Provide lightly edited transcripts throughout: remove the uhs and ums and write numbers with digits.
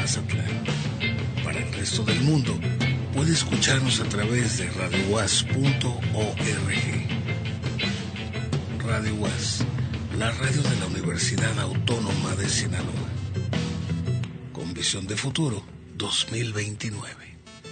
Mazatlán. Para el resto del mundo, puede escucharnos a través de radiowaz.org. Radio Waz, la radio de la Universidad Autónoma de Sinaloa. Con visión de futuro 2029.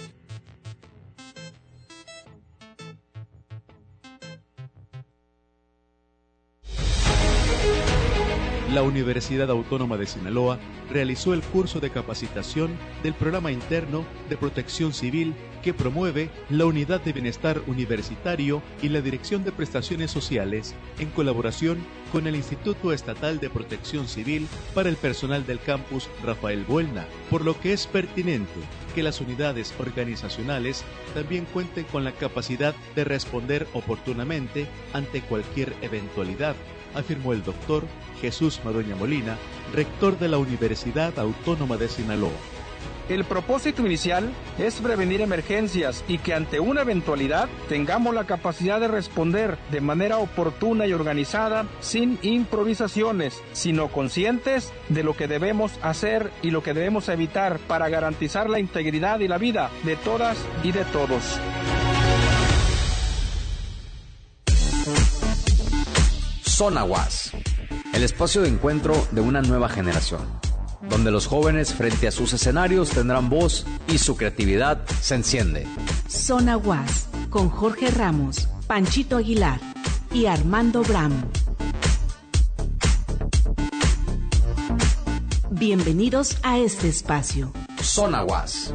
La Universidad Autónoma de Sinaloa realizó el curso de capacitación del Programa Interno de Protección Civil que promueve la Unidad de Bienestar Universitario y la Dirección de Prestaciones Sociales en colaboración con el Instituto Estatal de Protección Civil para el personal del campus Rafael Buelna, por lo que es pertinente que las unidades organizacionales también cuenten con la capacidad de responder oportunamente ante cualquier eventualidad, afirmó el doctor Jesús Madueña Molina, rector de la Universidad Autónoma de Sinaloa. El propósito inicial es prevenir emergencias y que ante una eventualidad tengamos la capacidad de responder de manera oportuna y organizada, sin improvisaciones, sino conscientes de lo que debemos hacer y lo que debemos evitar para garantizar la integridad y la vida de todas y de todos. Zona Waz, el espacio de encuentro de una nueva generación, donde los jóvenes frente a sus escenarios tendrán voz y su creatividad se enciende. Zona Waz, con Jorge Ramos, Panchito Aguilar y Armando Bram. Bienvenidos a este espacio. Zona Waz.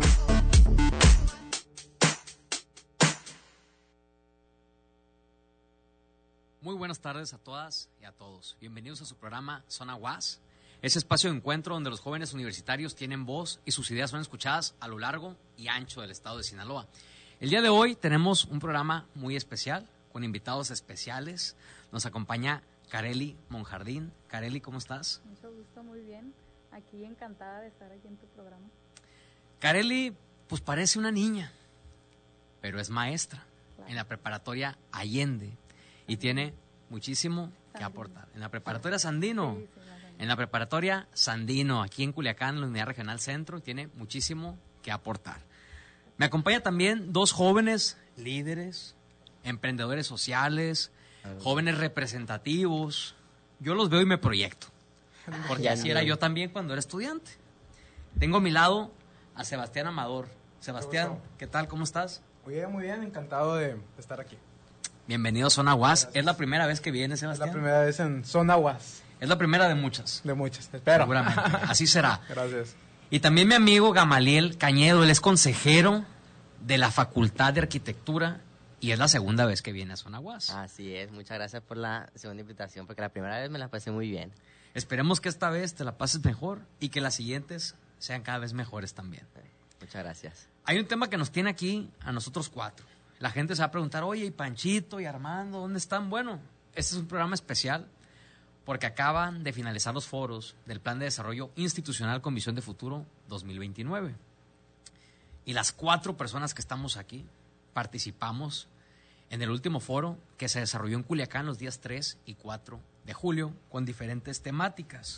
Muy buenas tardes a todas y a todos. Bienvenidos a su programa Zona Waz, ese espacio de encuentro donde los jóvenes universitarios tienen voz y sus ideas son escuchadas a lo largo y ancho del estado de Sinaloa. El día de hoy tenemos un programa muy especial, con invitados especiales. Nos acompaña Kareli Monjardín. Kareli, ¿cómo estás? Mucho gusto, muy bien. Aquí encantada de estar aquí en tu programa. Kareli, pues parece una niña, pero es maestra en la preparatoria Allende. Y tiene muchísimo que aportar. En la preparatoria Sandino, en la preparatoria Sandino, aquí en Culiacán, en la Unidad Regional Centro, tiene muchísimo que aportar. Me acompaña también dos jóvenes líderes, emprendedores sociales, jóvenes representativos. Yo los veo y me proyecto, porque así era yo también cuando era estudiante. Tengo a mi lado a Sebastián Amador. Sebastián, ¿qué tal? ¿Cómo estás? Muy bien, encantado de estar aquí. Bienvenido a Zona Waz. ¿Es la primera vez que vienes, Sebastián? Es la primera vez en Zona Waz. Es la primera de muchas. De muchas, espero. Seguramente, así será. Gracias. Y también mi amigo Gamaliel Cañedo, él es consejero de la Facultad de Arquitectura y es la segunda vez que viene a Zona Waz. Así es, muchas gracias por la segunda invitación, porque la primera vez me la pasé muy bien. Esperemos que esta vez te la pases mejor y que las siguientes sean cada vez mejores también. Muchas gracias. Hay un tema que nos tiene aquí a nosotros cuatro. La gente se va a preguntar, oye, ¿y Panchito y Armando dónde están? Bueno, este es un programa especial porque acaban de finalizar los foros del Plan de Desarrollo Institucional con Visión de Futuro 2029. Y las cuatro personas que estamos aquí participamos en el último foro que se desarrolló en Culiacán los días 3 y 4 de julio con diferentes temáticas.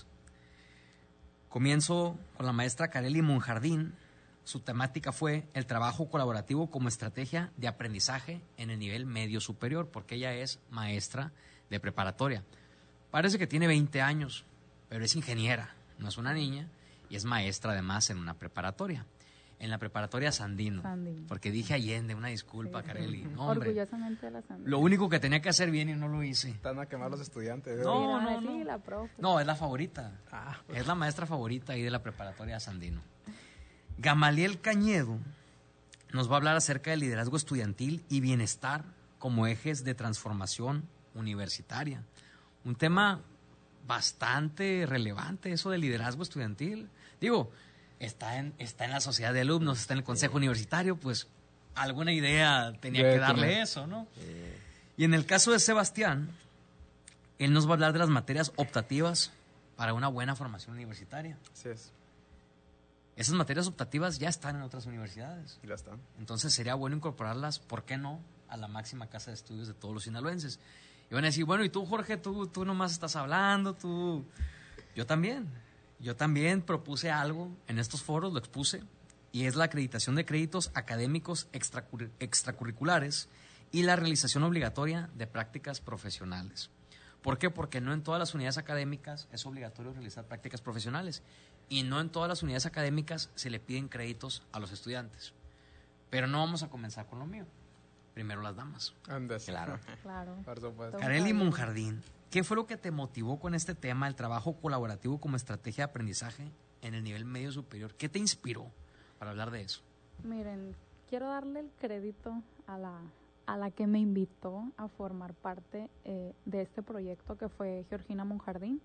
Comienzo con la maestra Kareli Monjardín. Su temática fue el trabajo colaborativo como estrategia de aprendizaje en el nivel medio superior, porque ella es maestra de preparatoria. Parece que tiene 20 años, pero es ingeniera, no es una niña, y es maestra además en una preparatoria. En la preparatoria Sandino. Porque dije Allende, una disculpa, sí, Kareli. No, hombre, orgullosamente de la Sandino. Lo único que tenía que hacer bien y no lo hice. Están a quemar los estudiantes. No. La profe. No, es la favorita. Pues. Es la maestra favorita ahí de la preparatoria Sandino. Gamaliel Cañedo nos va a hablar acerca del liderazgo estudiantil y bienestar como ejes de transformación universitaria. Un tema bastante relevante, eso del liderazgo estudiantil. Digo, está en la sociedad de alumnos, está en el consejo universitario, pues alguna idea tenía que darle eso, ¿no? Y en el caso de Sebastián, él nos va a hablar de las materias optativas para una buena formación universitaria. Así es. Esas materias optativas ya están en otras universidades. Y la están. Entonces sería bueno incorporarlas, ¿por qué no?, a la máxima casa de estudios de todos los sinaloenses. Y van a decir, bueno, ¿y tú, Jorge? Tú nomás estás hablando, tú... Yo también. Yo también propuse algo en estos foros, lo expuse, y es la acreditación de créditos académicos extracurriculares y la realización obligatoria de prácticas profesionales. ¿Por qué? Porque no en todas las unidades académicas es obligatorio realizar prácticas profesionales y no en todas las unidades académicas se le piden créditos a los estudiantes. Pero no vamos a comenzar con lo mío. Primero las damas. Andas. Claro. Claro. Por supuesto. Kareli Monjardín, ¿qué fue lo que te motivó con este tema, el trabajo colaborativo como estrategia de aprendizaje en el nivel medio superior? ¿Qué te inspiró para hablar de eso? Miren, quiero darle el crédito a la que me invitó a formar parte de este proyecto, que fue Georgina Monjardín.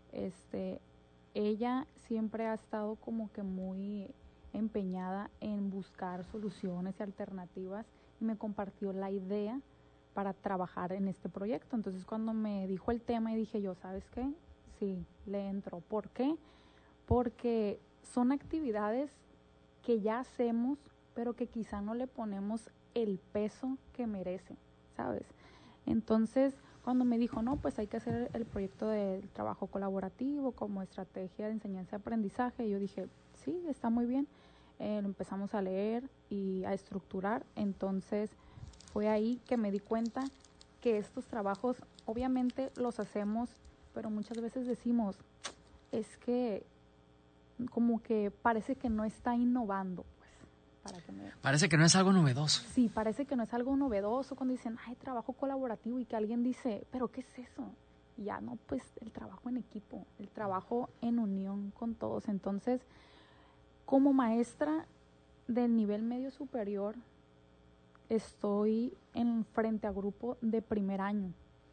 Ella siempre ha estado como que muy empeñada en buscar soluciones y alternativas y me compartió la idea para trabajar en este proyecto. Entonces, cuando me dijo el tema y dije yo, ¿sabes qué? Sí, le entro. ¿Por qué? Porque son actividades que ya hacemos, pero que quizá no le ponemos el peso que merece, ¿sabes? Entonces, cuando me dijo, no, pues hay que hacer el proyecto del trabajo colaborativo como estrategia de enseñanza y aprendizaje, yo dije, sí, está muy bien. Lo empezamos a leer y a estructurar. Entonces, fue ahí que me di cuenta que estos trabajos, obviamente los hacemos, pero muchas veces decimos, es que como que parece que no está innovando. Parece que no es algo novedoso. Sí, parece que no es algo novedoso cuando dicen, ay, trabajo colaborativo, y que alguien dice, ¿pero qué es eso? Y ya no, pues el trabajo en equipo, el trabajo en unión con todos. Entonces, como maestra del nivel medio superior, estoy en frente a grupo de primer año.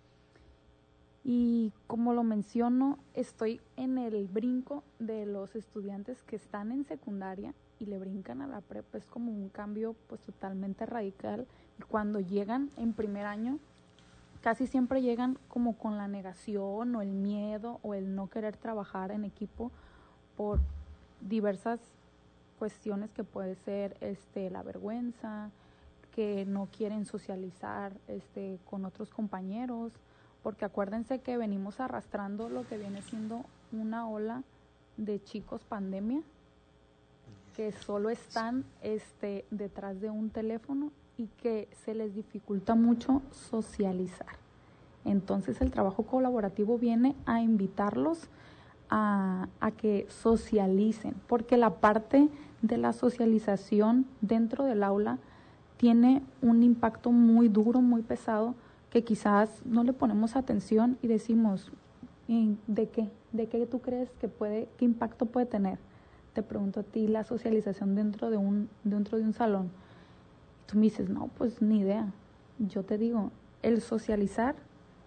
Y como lo menciono, estoy en el brinco de los estudiantes que están en secundaria y le brincan a la prepa. Es como un cambio pues totalmente radical. Y cuando llegan en primer año, casi siempre llegan como con la negación o el miedo o el no querer trabajar en equipo por diversas cuestiones que puede ser la vergüenza, que no quieren socializar con otros compañeros, porque acuérdense que venimos arrastrando lo que viene siendo una ola de chicos pandemia que solo están detrás de un teléfono y que se les dificulta mucho socializar. Entonces el trabajo colaborativo viene a invitarlos a que socialicen, porque la parte de la socialización dentro del aula tiene un impacto muy duro, muy pesado, que quizás no le ponemos atención y decimos, ¿de qué? ¿De qué tú crees que qué impacto puede tener? Te pregunto a ti, la socialización dentro de un salón. Y tú me dices, no, pues ni idea. Yo te digo, el socializar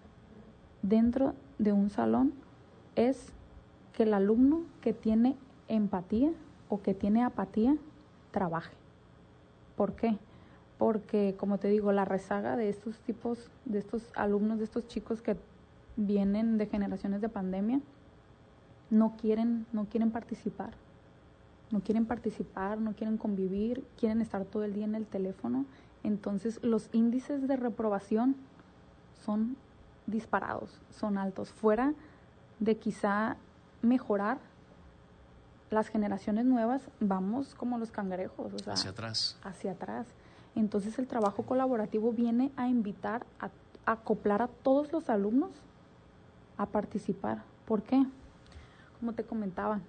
dentro de un salón es que el alumno que tiene empatía o que tiene apatía trabaje. ¿Por qué? Porque, como te digo, la rezaga de estos alumnos, de estos chicos que vienen de generaciones de pandemia, no quieren participar. No quieren participar, no quieren convivir, quieren estar todo el día en el teléfono. Entonces, los índices de reprobación son disparados, son altos. Fuera de quizá mejorar, las generaciones nuevas vamos como los cangrejos, o sea, hacia atrás. Hacia atrás. Entonces el trabajo colaborativo viene a invitar, a acoplar a todos los alumnos a participar. ¿Por qué? Como te comentaba,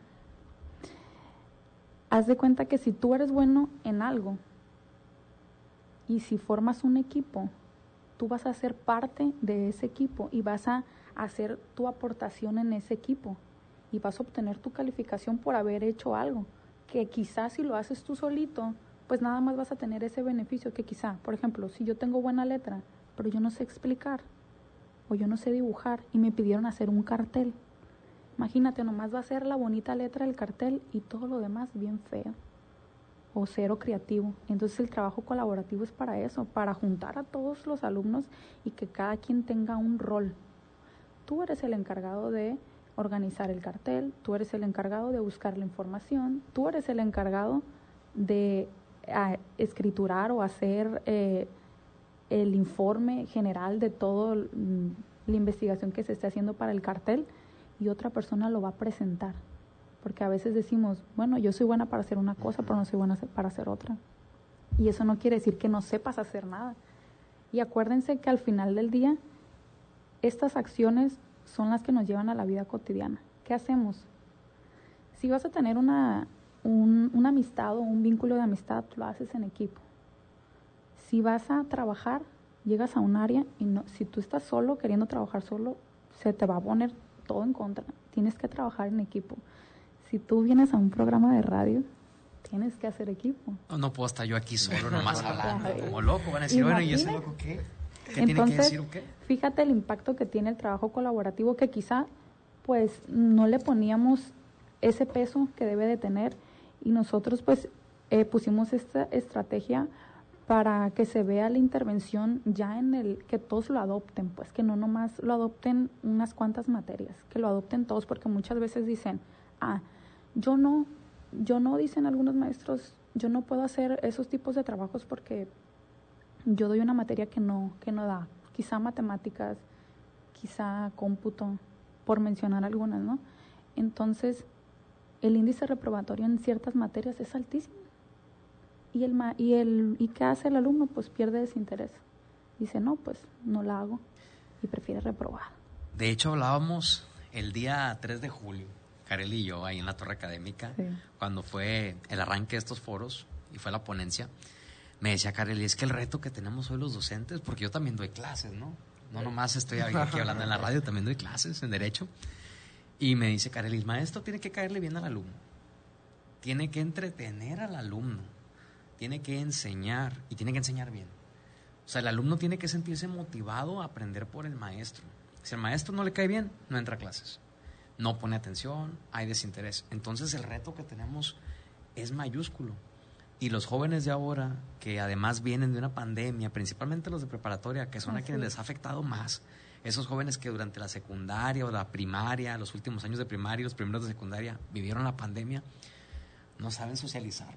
haz de cuenta que si tú eres bueno en algo y si formas un equipo, tú vas a ser parte de ese equipo y vas a hacer tu aportación en ese equipo y vas a obtener tu calificación por haber hecho algo, que quizás si lo haces tú solito, pues nada más vas a tener ese beneficio que quizá, por ejemplo, si yo tengo buena letra, pero yo no sé explicar o yo no sé dibujar y me pidieron hacer un cartel. Imagínate, nomás va a ser la bonita letra del cartel y todo lo demás bien feo o cero creativo. Entonces el trabajo colaborativo es para eso, para juntar a todos los alumnos y que cada quien tenga un rol. Tú eres el encargado de organizar el cartel, tú eres el encargado de buscar la información, tú eres el encargado de escriturar o hacer el informe general de toda la investigación que se esté haciendo para el cartel y otra persona lo va a presentar. porque a veces decimos, bueno, yo soy buena para hacer una cosa, pero no soy buena para hacer otra. Y eso no quiere decir que no sepas hacer nada. Y acuérdense que al final del día, estas acciones son las que nos llevan a la vida cotidiana. ¿Qué hacemos? Si vas a tener una amistad o un vínculo de amistad, lo haces en equipo. Si vas a trabajar, llegas a un área y si tú estás solo, queriendo trabajar solo, se te va a poner todo en contra. Tienes que trabajar en equipo. Si tú vienes a un programa de radio, tienes que hacer equipo. No puedo estar yo aquí solo nomás hablando como loco. Van a decir, bueno, ¿y ese loco qué? ¿Qué tiene que decir o qué? Fíjate el impacto que tiene el trabajo colaborativo, que quizá pues no le poníamos ese peso que debe de tener, y nosotros pues pusimos esta estrategia para que se vea la intervención ya que todos lo adopten, pues que no nomás lo adopten unas cuantas materias, que lo adopten todos, porque muchas veces dicen, yo no, dicen algunos maestros, yo no puedo hacer esos tipos de trabajos porque yo doy una materia que no da, quizá matemáticas, quizá cómputo, por mencionar algunas, ¿no? Entonces, el índice reprobatorio en ciertas materias es altísimo. ¿Y qué hace el alumno? Pues pierde desinterés. Dice, no, pues no la hago, y prefiere reprobar. De hecho, hablábamos el día 3 de julio, Kareli y yo, ahí en la Torre Académica, sí, cuando fue el arranque de estos foros y fue la ponencia. Me decía Kareli, es que el reto que tenemos hoy los docentes, porque yo también doy clases, ¿no? No nomás estoy aquí hablando en la radio, también doy clases en Derecho. Y me dice Kareli, el maestro tiene que caerle bien al alumno, tiene que entretener al alumno, tiene que enseñar, y tiene que enseñar bien. O sea, el alumno tiene que sentirse motivado a aprender por el maestro. Si el maestro no le cae bien, no entra a clases, no pone atención, hay desinterés. Entonces el reto que tenemos es mayúsculo. Y los jóvenes de ahora, que además vienen de una pandemia, principalmente los de preparatoria, que son a quienes les ha afectado más, esos jóvenes que durante la secundaria o la primaria, los últimos años de primaria, los primeros de secundaria, vivieron la pandemia, no saben socializar,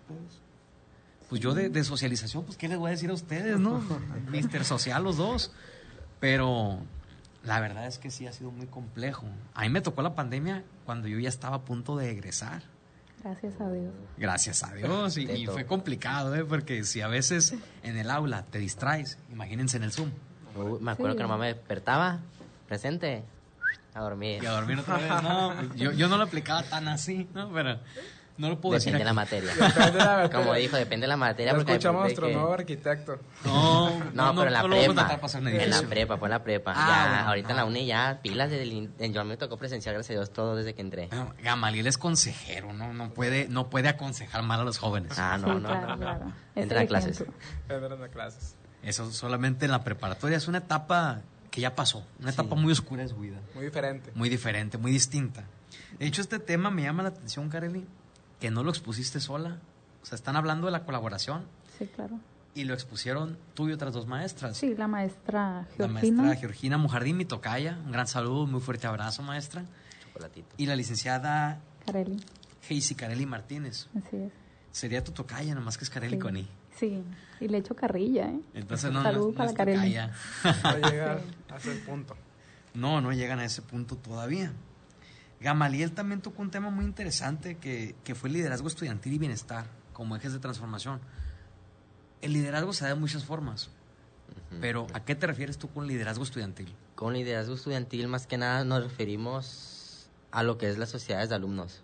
pues yo de socialización, pues qué les voy a decir a ustedes, ¿no? Mister Social los dos. Pero la verdad es que sí ha sido muy complejo. A mí me tocó la pandemia cuando yo ya estaba a punto de egresar. Gracias a Dios. Gracias a Dios. Y fue complicado, porque si a veces en el aula te distraes, imagínense en el Zoom. Me acuerdo que mi mamá me despertaba, presente, a dormir. Y a dormir otra vez, no. Pues yo no lo aplicaba tan así, ¿no? Pero no lo puedo decir. Depende de la materia. Como dijo, depende de la materia. Porque escuchamos a nuestro nuevo arquitecto. No, pero en la prepa. En la prepa, fue en la prepa. Ya, ahorita en la uni ya, pilas. Yo me tocó presenciar, gracias a Dios, todo desde que entré. Gamaliel es consejero, no puede aconsejar mal a los jóvenes. No. Entra a clases. Entran a clases. Eso solamente en la preparatoria. Es una etapa que ya pasó. Una etapa muy oscura de su vida. Muy diferente. Muy diferente, muy distinta. De hecho, este tema me llama la atención, Kareli, que no lo expusiste sola. O sea, están hablando de la colaboración. Sí, claro. Y lo expusieron tú y otras dos maestras. Sí, la maestra Georgina. La maestra Georgina Mujardín, mi tocaya. Un gran saludo, muy fuerte abrazo, maestra. Chocolatito. Y la licenciada Kareli. Heisy Kareli Martínez. Así es. Sería tu tocaya, nomás que es Kareli con I. Sí, y le echo carrilla, Entonces Salud para Kareli. No llega a ese punto. No llegan a ese punto todavía. Gamaliel también tocó un tema muy interesante que fue el liderazgo estudiantil y bienestar como ejes de transformación. El liderazgo se da de muchas formas, pero ¿a qué te refieres tú con liderazgo estudiantil? Con liderazgo estudiantil, más que nada, nos referimos a lo que es las sociedades de alumnos.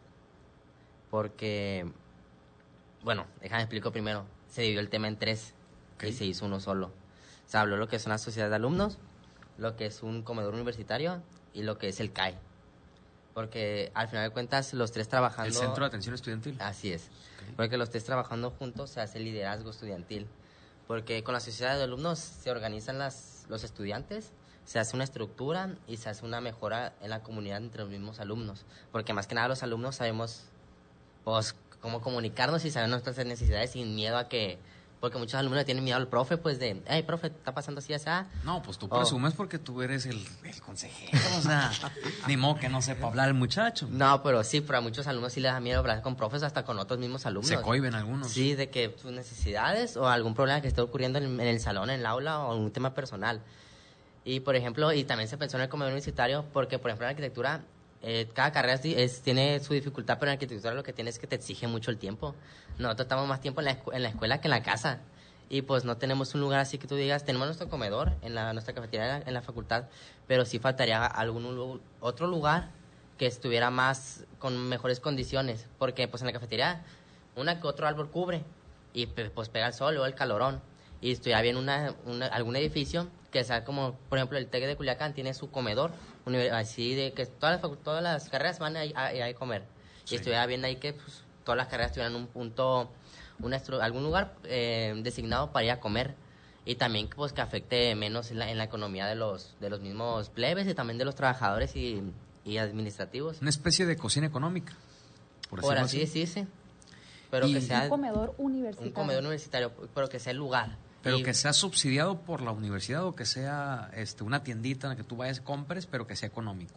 Porque, bueno, déjame explico primero. Se dividió el tema en 3 y se hizo uno solo. Se habló lo que son las sociedades de alumnos, lo que es un comedor universitario y lo que es el CAE. Porque al final de cuentas los 3 trabajando... El Centro de Atención Estudiantil. Así es. Porque los 3 trabajando juntos se hace liderazgo estudiantil. Porque con la sociedad de alumnos se organizan los estudiantes, se hace una estructura y se hace una mejora en la comunidad entre los mismos alumnos. Porque más que nada los alumnos sabemos pues cómo comunicarnos y saber nuestras necesidades sin miedo a que... Porque muchos alumnos tienen miedo al profe, pues de, hey, profe, ¿está pasando así, así? No, pues tú presumes porque tú eres el consejero, o sea, ni modo que no sepa hablar el muchacho. No, pero sí, pero a muchos alumnos sí les da miedo hablar con profes, hasta con otros mismos alumnos. Se cohíben algunos. Sí, de que sus necesidades o algún problema que esté ocurriendo en el salón, en el aula o un tema personal. Y, por ejemplo, y también se pensó en el comedor universitario porque, por ejemplo, en la arquitectura cada carrera tiene su dificultad, pero en arquitectura lo que tiene es que te exige mucho el tiempo. Nosotros estamos más tiempo en la escuela que en la casa. Y pues no tenemos un lugar así que tú digas, tenemos nuestro comedor nuestra cafetería en la facultad, pero sí faltaría otro lugar que estuviera con mejores condiciones, porque pues en la cafetería una que otro árbol cubre y pues pega el sol o el calorón, y estuviera bien algún edificio que sea como, por ejemplo, el TEC de Culiacán tiene su comedor, así de que todas las carreras van a comer, sí. Y estuviera bien ahí que pues, todas las carreras tuvieran un punto, algún lugar designado para ir a comer, y también pues que afecte menos en la economía de los mismos plebes y también de los trabajadores y administrativos. Una especie de cocina económica, por así decirse. Pero que sea un comedor universitario. Un comedor universitario, pero que sea el lugar. Pero que sea subsidiado por la universidad, o que sea una tiendita en la que tú vayas y compres, pero que sea económico.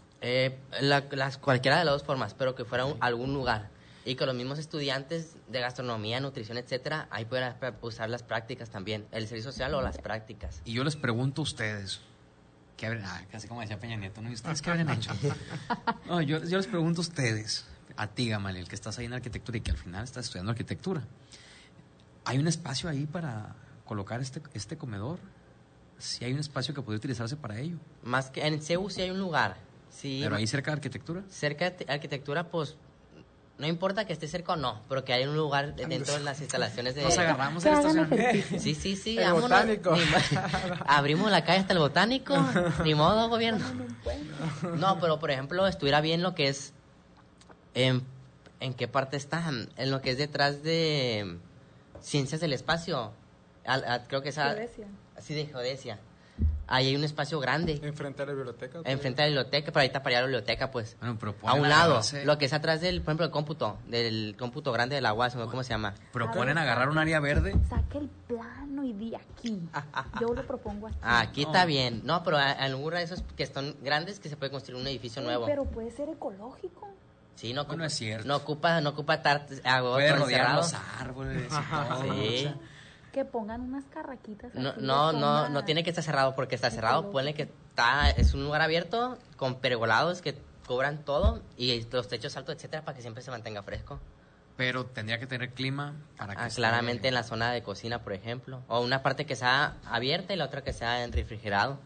Cualquiera de las dos formas, pero que fuera algún lugar. Y que los mismos estudiantes de gastronomía, nutrición, etcétera, ahí puedan usar las prácticas también, el servicio social o las prácticas. Y yo les pregunto a ustedes, casi como decía Peña Nieto, ¿no? ¿Y ustedes qué habrían hecho? No, yo les pregunto a ustedes, a ti, Gamaliel, que estás ahí en arquitectura y que al final estás estudiando arquitectura. ¿Hay un espacio ahí para colocar este comedor? ¿Sí hay un espacio que puede utilizarse para ello? Más que en CEU sí hay un lugar. Sí, ¿pero ahí cerca de arquitectura? Cerca de arquitectura, pues, no importa que esté cerca o no, pero que haya un lugar dentro de las instalaciones de... Nos agarramos en el estacionamiento. Sí, el botánico. Abrimos la calle hasta el botánico. Ni modo, gobierno. No, pero por ejemplo, estuviera bien lo que es... ¿En qué parte está? En lo que es detrás de Ciencias del Espacio. Creo que esa... Geodesia. Sí, de Geodesia. Ahí hay un espacio grande. ¿Enfrente a la biblioteca? Enfrente a la biblioteca, pero ahí taparía la biblioteca, pues. Bueno, pero a un lado, lo que es atrás del, por ejemplo, del cómputo grande de la UAS, ¿cómo se llama? Proponen agarrar un área verde. Saque el plano y di aquí. Yo lo propongo aquí. Aquí está bien. No, pero en lugar de esos que están grandes, que se puede construir un edificio nuevo. Pero puede ser ecológico. Sí, no ocupa, bueno, es cierto. No ocupa puede rodear los árboles y todo. Sí. Que pongan unas carraquitas. No tiene que estar cerrado, porque está cerrado. Ponle que es un lugar abierto con pergolados que cubran todo y los techos altos, etcétera, para que siempre se mantenga fresco. Pero tendría que tener clima para que claramente en la zona de cocina, por ejemplo, o una parte que sea abierta y la otra que sea en refrigerado.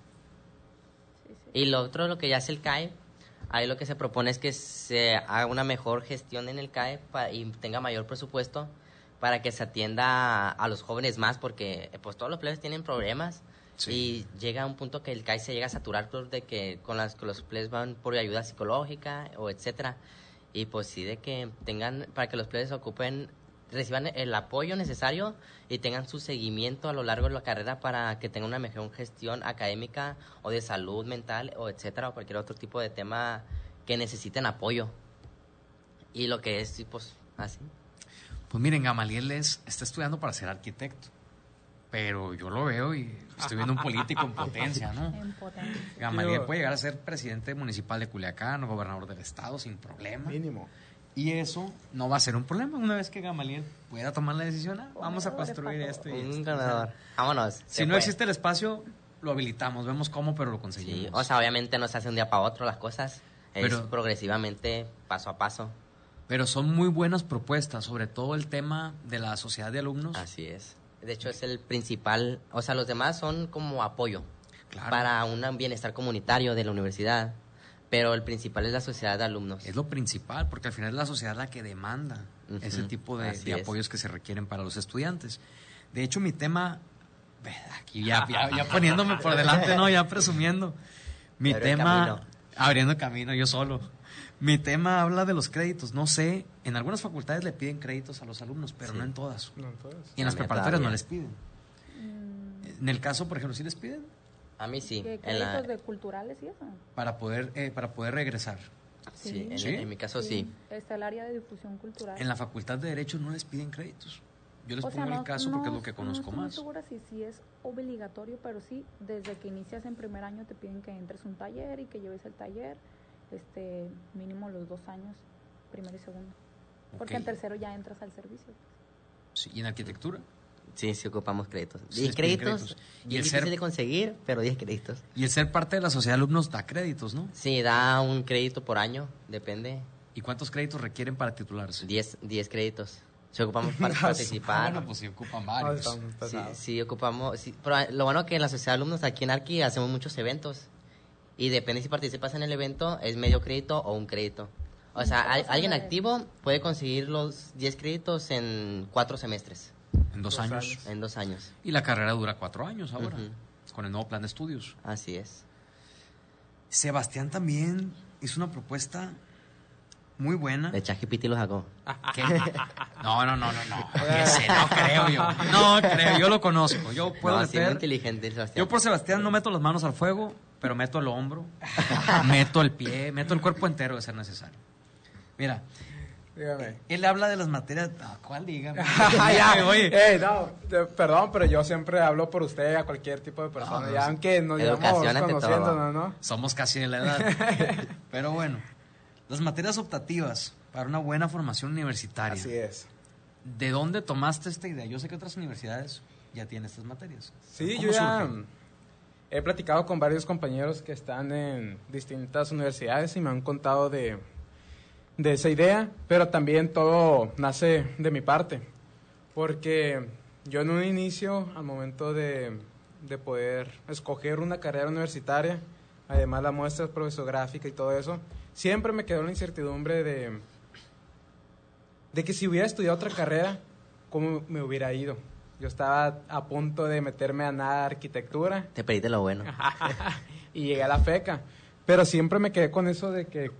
Sí. Y lo otro, lo que ya es el CAE, ahí lo que se propone es que se haga una mejor gestión en el CAE y tenga mayor presupuesto para que se atienda a los jóvenes más, porque pues todos los plebes tienen problemas. Sí. Y llega a un punto que el CAE se llega a saturar de que con los plebes van por ayuda psicológica o etcétera, y pues sí, de que tengan, para que los plebes reciban el apoyo necesario y tengan su seguimiento a lo largo de la carrera para que tengan una mejor gestión académica o de salud mental o etcétera, o cualquier otro tipo de tema que necesiten apoyo. Y lo que es, pues, así. Pues miren, Gamaliel está estudiando para ser arquitecto, pero yo lo veo y estoy viendo un político en potencia, ¿no? En potencia. Gamaliel puede llegar a ser presidente municipal de Culiacán o gobernador del estado sin problema. Mínimo. Y eso no va a ser un problema. Una vez que Gamaliel pueda tomar la decisión, vamos a construir esto y un ganador. Vámonos. Si no existe el espacio, lo habilitamos, vemos cómo, pero lo conseguimos. Sí, o sea, obviamente no se hace un día para otro las cosas, es progresivamente, paso a paso. Pero son muy buenas propuestas, sobre todo el tema de la sociedad de alumnos. Así es. De hecho, es el principal, o sea, los demás son como apoyo para un bienestar comunitario de la universidad, pero el principal es la sociedad de alumnos. Es lo principal, porque al final es la sociedad la que demanda ese tipo de apoyos que se requieren para los estudiantes. De hecho, mi tema, aquí ya poniéndome por delante, ¿no? Ya presumiendo. Mi tema, abriendo camino yo solo. Mi tema habla de los créditos. No sé, en algunas facultades le piden créditos a los alumnos, pero no en todas. No en todas. Y en las preparatorias no les piden. En el caso, por ejemplo, ¿sí les piden? A mí sí. ¿Créditos de culturales y eso? Para poder regresar. Sí, en mi caso sí. Está el área de difusión cultural. En la Facultad de Derecho no les piden créditos. Yo les pongo el caso porque es lo que conozco más. No estoy segura si es obligatorio, pero sí, desde que inicias en primer año te piden que entres a un taller y que lleves el taller. Mínimo los 2 años, primero y segundo. Porque en tercero ya entras al servicio. Sí, ¿y en arquitectura? Sí, sí ocupamos créditos. Sí, 10 créditos. Y el difícil ser... de conseguir, pero 10 créditos. Y el ser parte de la sociedad de alumnos da créditos, ¿no? Sí, da un crédito por año, depende. ¿Y cuántos créditos requieren para titularse? 10 créditos. Si ocupamos para participar. Bueno, pues sí ocupan varios. Sí, ocupamos. Sí, pero lo bueno que en la sociedad de alumnos aquí en Arqui hacemos muchos eventos. Y depende si participas en el evento, es medio crédito o un crédito. O sea, alguien activo puede conseguir los 10 créditos en 4 semestres. ¿En 2 años? En 2 años. Y la carrera dura 4 años ahora, con el nuevo plan de estudios. Así es. Sebastián también hizo una propuesta muy buena. De ChatGPT lo sacó. ¿Qué? No. Ese, no creo yo. No creo, yo lo conozco. Yo puedo meter. muy inteligente, Sebastián. Yo por Sebastián no meto las manos al fuego, pero meto el hombro, meto el pie, meto el cuerpo entero de ser necesario. Mira, dígame. Él habla de las materias. ¿Cuál dígame? Oye. Perdón, pero yo siempre hablo por usted a cualquier tipo de persona, ya aunque nos llevamos conociendo, ¿no? Somos casi de la edad. Pero bueno, las materias optativas para una buena formación universitaria. Así es. ¿De dónde tomaste esta idea? Yo sé que otras universidades ya tienen estas materias. Sí, yo ya he platicado con varios compañeros que están en distintas universidades y me han contado de esa idea, pero también todo nace de mi parte, porque yo en un inicio, al momento de poder escoger una carrera universitaria, además la muestra profesográfica y todo eso, siempre me quedó la incertidumbre de que si hubiera estudiado otra carrera, ¿cómo me hubiera ido? Yo estaba a punto de meterme a nada arquitectura. Te pediste lo bueno. Y llegué a la FECA, pero siempre me quedé con eso de que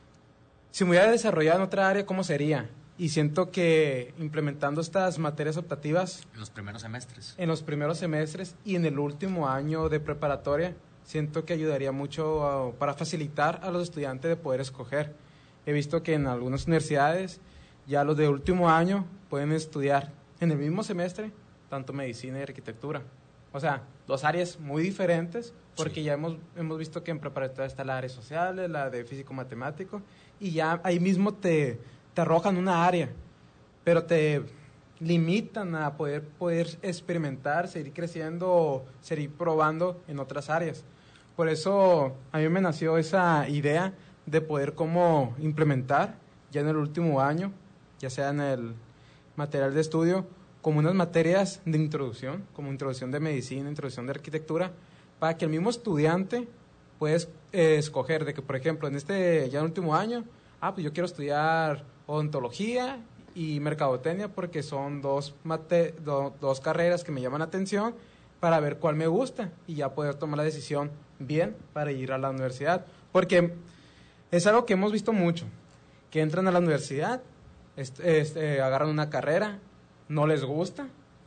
si me hubiera desarrollado en otra área, ¿cómo sería? Y siento que implementando estas materias optativas... En los primeros semestres. En los primeros semestres y en el último año de preparatoria, siento que ayudaría mucho para facilitar a los estudiantes de poder escoger. He visto que en algunas universidades, ya los de último año pueden estudiar en el mismo semestre, tanto medicina y arquitectura. O sea, 2 áreas muy diferentes, porque ya hemos visto que en preparatoria está la área social, la de físico-matemático, y ya ahí mismo te arrojan una área, pero te limitan a poder experimentar, seguir creciendo, seguir probando en otras áreas. Por eso a mí me nació esa idea de poder cómo implementar ya en el último año, ya sea en el material de estudio, como unas materias de introducción, como introducción de medicina, introducción de arquitectura, para que el mismo estudiante pueda escoger de que, por ejemplo, en ya en el último año, pues yo quiero estudiar odontología y mercadotecnia porque son dos carreras que me llaman la atención para ver cuál me gusta y ya poder tomar la decisión bien para ir a la universidad. Porque es algo que hemos visto mucho, que entran a la universidad, agarran una carrera, no les gusta,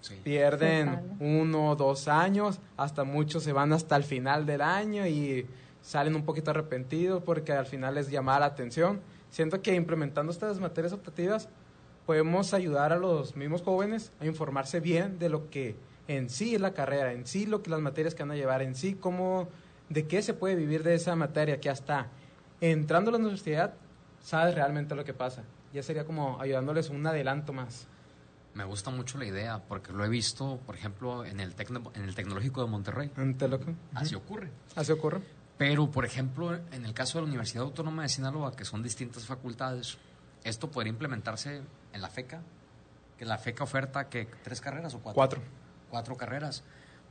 pierden 1 o 2 años, hasta muchos se van hasta el final del año y salen un poquito arrepentidos porque al final les llama la atención. Siento que implementando estas materias optativas podemos ayudar a los mismos jóvenes a informarse bien de lo que en sí es la carrera, en sí lo que las materias que van a llevar, en sí de qué se puede vivir de esa materia, que hasta entrando a la universidad sabes realmente lo que pasa. Ya sería como ayudándoles un adelanto más. Me gusta mucho la idea porque lo he visto, por ejemplo, en el Tecnológico de Monterrey. Así ocurre. Así ocurre. Pero, por ejemplo, en el caso de la Universidad Autónoma de Sinaloa, que son distintas facultades, esto podría implementarse en la FECA, que la FECA oferta que 3 carreras o 4. 4 carreras.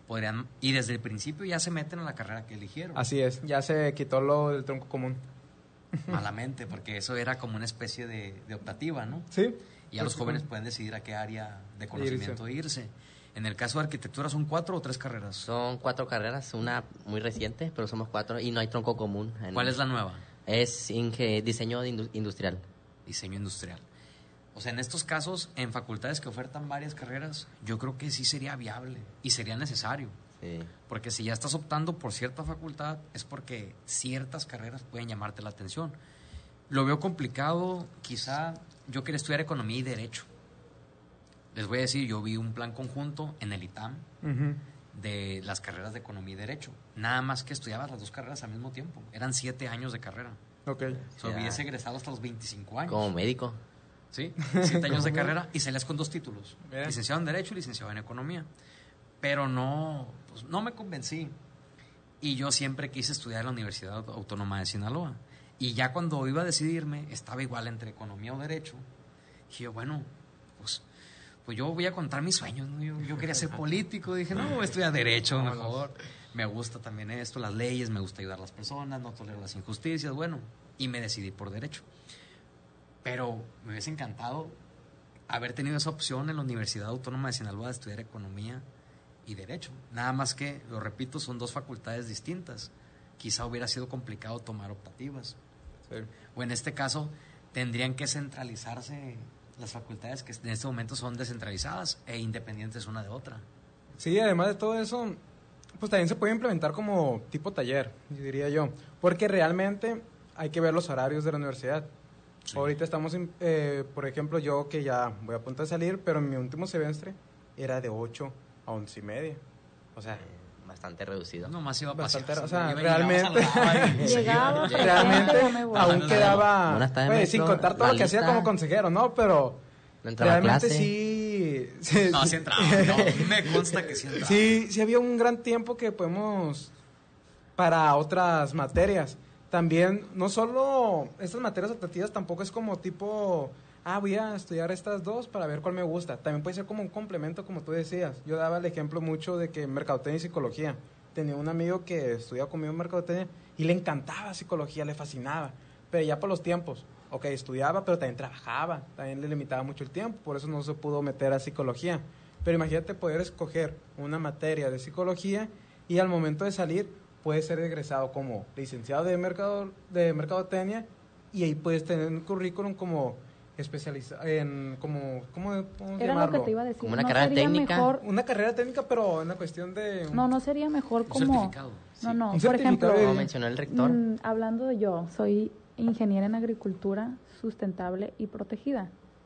Y desde el principio ya se meten a la carrera que eligieron. Así es, ya se quitó lo del tronco común. Malamente, porque eso era como una especie de optativa, ¿no? Sí. Y ya los jóvenes pueden decidir a qué área de conocimiento irse. En el caso de arquitectura, ¿son 4 o 3 carreras? Son 4 carreras, una muy reciente, pero somos 4 y no hay tronco común. ¿Cuál es la nueva? Es diseño industrial. Diseño industrial. O sea, en estos casos, en facultades que ofertan varias carreras, yo creo que sí sería viable y sería necesario. Sí. Porque si ya estás optando por cierta facultad, es porque ciertas carreras pueden llamarte la atención. Lo veo complicado, quizá yo quería estudiar economía y derecho. Les voy a decir, yo vi un plan conjunto en el ITAM de las carreras de economía y derecho. Nada más que estudiabas las 2 carreras al mismo tiempo. Eran 7 años de carrera. Ok. Hubiese egresado hasta los 25 años. Como médico. Sí, 7 años de carrera y salías con 2 títulos. Bien. Licenciado en Derecho y licenciado en Economía. Pero no, pues, no me convencí. Y yo siempre quise estudiar en la Universidad Autónoma de Sinaloa. Y ya cuando iba a decidirme, estaba igual entre Economía o Derecho. Dije, bueno, pues yo voy a contar mis sueños, ¿no? Yo quería ser político. Dije, no, voy a estudiar Derecho mejor. Me gusta también esto, las leyes, me gusta ayudar a las personas, no tolero las injusticias. Bueno, y me decidí por Derecho. Pero me hubiese encantado haber tenido esa opción en la Universidad Autónoma de Sinaloa de estudiar Economía y Derecho. Nada más que, lo repito, son 2 facultades distintas. Quizá hubiera sido complicado tomar optativas. Sí. O en este caso, tendrían que centralizarse las facultades que en este momento son descentralizadas e independientes una de otra. Sí, además de todo eso, pues también se puede implementar como tipo taller, diría yo, porque realmente hay que ver los horarios de la universidad. Sí. Ahorita estamos, por ejemplo, yo que ya voy a punto de salir, pero en mi último semestre era de 8 a 11:30. O sea, bastante reducido. No más iba a pasear. O sea, realmente llegaba, realmente aún quedaba, sin contar todo lo que hacía como consejero, ¿no? Pero realmente sí. No, sí entraba, no, me consta que sí entraba. Sí había un gran tiempo que podemos para otras materias. También, no solo estas materias optativas, tampoco es como tipo, voy a estudiar estas 2 para ver cuál me gusta. También puede ser como un complemento, como tú decías. Yo daba el ejemplo mucho de que mercadotecnia y psicología. Tenía un amigo que estudiaba conmigo mercadotecnia y le encantaba psicología, le fascinaba. Pero ya por los tiempos, estudiaba, pero también trabajaba. También le limitaba mucho el tiempo, por eso no se pudo meter a psicología. Pero imagínate poder escoger una materia de psicología y al momento de salir puede ser egresado como licenciado de mercadotecnia y ahí puedes tener un currículum como especializado en ¿cómo era llamarlo? Lo que te iba a decir. Como una carrera técnica. Mejor, una carrera técnica, pero en la cuestión de no sería mejor como un certificado. Sí. No, un por ejemplo, como mencionó el rector. Hablando de yo, soy ingeniera en agricultura sustentable y protegida.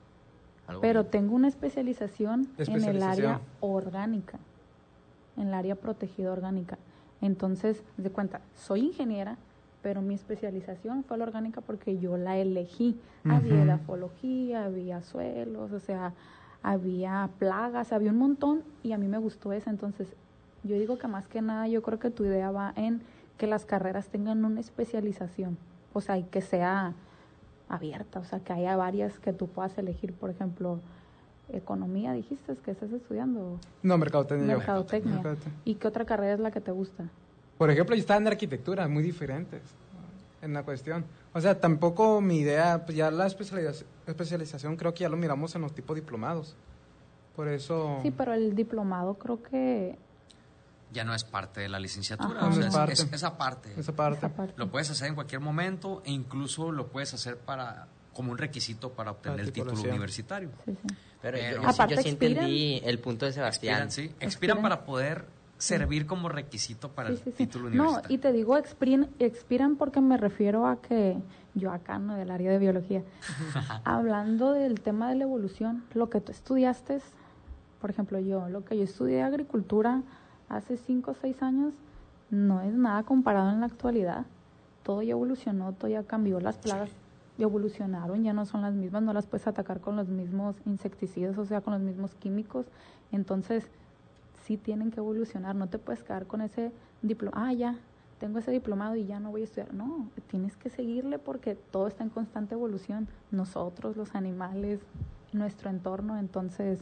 Pero bien. Tengo una especialización en el área orgánica, en el área protegida orgánica. Entonces, de cuenta, soy ingeniera, pero mi especialización fue la orgánica porque yo la elegí. Había edafología, había suelos, o sea, había plagas, había un montón y a mí me gustó esa. Entonces, yo digo que más que nada, yo creo que tu idea va en que las carreras tengan una especialización, o sea, y que sea abierta, o sea, que haya varias que tú puedas elegir, por ejemplo, economía, dijiste que estás estudiando. No, mercadotecnia. Mercadotecnia. ¿Y qué otra carrera es la que te gusta? Por ejemplo, yo estaba en arquitectura, muy diferentes en la cuestión. O sea, tampoco mi idea, pues ya la especialización creo que ya lo miramos en los tipos diplomados. Por eso... Sí, pero el diplomado creo que... ya no es parte de la licenciatura, Ajá, o sea, parte. esa parte. Esa parte. Lo puedes hacer en cualquier momento e incluso lo puedes hacer como un requisito para obtener el título universitario. Sí. Pero yo sí expiran, entendí el punto de Sebastián. Expiran para poder servir como requisito para el título universitario. No, y te digo expiran porque me refiero a que yo acá, no del área de biología, hablando del tema de la evolución, lo que tú estudiaste, por ejemplo lo que yo estudié agricultura hace 5 o 6 años, no es nada comparado en la actualidad. Todo ya evolucionó, todo ya cambió, las plagas evolucionaron, ya no son las mismas, no las puedes atacar con los mismos insecticidas, o sea, con los mismos químicos. Entonces, sí tienen que evolucionar, no te puedes quedar con ese diploma, ya, tengo ese diplomado y ya no voy a estudiar. No, tienes que seguirle porque todo está en constante evolución. Nosotros, los animales, nuestro entorno, entonces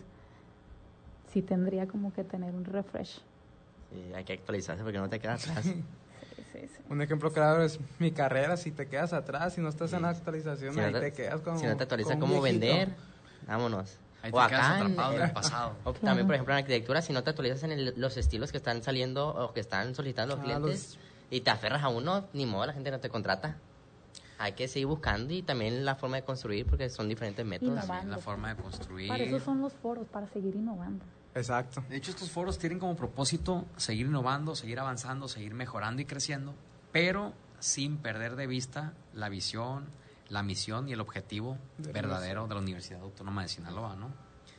sí tendría como que tener un refresh. Sí, hay que actualizarse porque no te quedas atrás. Sí. Un ejemplo claro es mi carrera, si te quedas atrás, si no estás en la actualización, ahí te quedas como... Si no te actualizas cómo vender, vámonos. Ahí te quedas atrapado en el pasado. O también, por ejemplo, en arquitectura, si no te actualizas en los estilos que están saliendo o que están solicitando los clientes y te aferras a uno, ni modo, la gente no te contrata. Hay que seguir buscando y también la forma de construir porque son diferentes métodos. Sí, la forma de construir. Para eso son los foros, para seguir innovando. Exacto. De hecho, estos foros tienen como propósito seguir innovando, seguir avanzando, seguir mejorando y creciendo, pero sin perder de vista la visión, la misión y el objetivo verdadero de la Universidad Autónoma de Sinaloa, ¿no?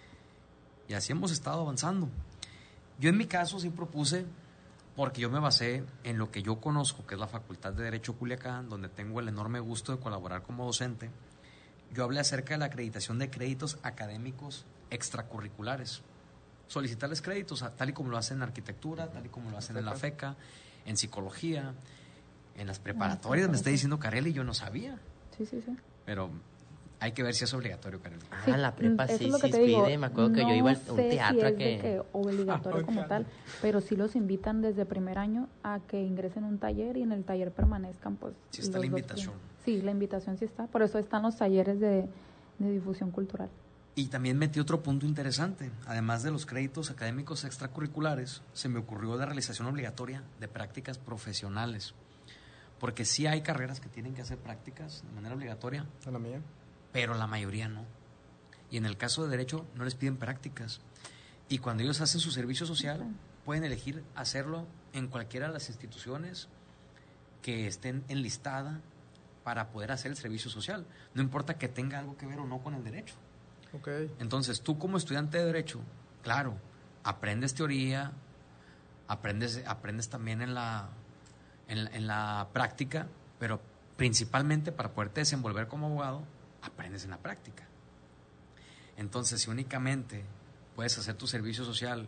Y así hemos estado avanzando. Yo en mi caso sí propuse, porque yo me basé en lo que yo conozco, que es la Facultad de Derecho Culiacán, donde tengo el enorme gusto de colaborar como docente, yo hablé acerca de la acreditación de créditos académicos extracurriculares. Solicitarles créditos, tal y como lo hacen en arquitectura, tal y como lo hacen en la FECA, en psicología, en las preparatorias. Me está diciendo Kareli, yo no sabía. Sí. Pero hay que ver si es obligatorio, Kareli. Sí, la prepa sí pide. Me acuerdo que yo iba a un teatro si es de que obligatorio como tal, pero sí los invitan desde primer año a que ingresen a un taller y en el taller permanezcan, pues. Sí está la invitación. Sí, la invitación sí está. Por eso están los talleres de difusión cultural. Y también metí otro punto interesante. Además de los créditos académicos extracurriculares, se me ocurrió la realización obligatoria de prácticas profesionales. Porque sí hay carreras que tienen que hacer prácticas de manera obligatoria. ¿A la mía? Pero la mayoría no. Y en el caso de Derecho no les piden prácticas. Y cuando ellos hacen su servicio social, pueden elegir hacerlo en cualquiera de las instituciones que estén enlistadas para poder hacer el servicio social. No importa que tenga algo que ver o no con el derecho. Okay. Entonces, tú como estudiante de Derecho, claro, aprendes teoría, aprendes también en la práctica, pero principalmente para poderte desenvolver como abogado, aprendes en la práctica. Entonces, si únicamente puedes hacer tu servicio social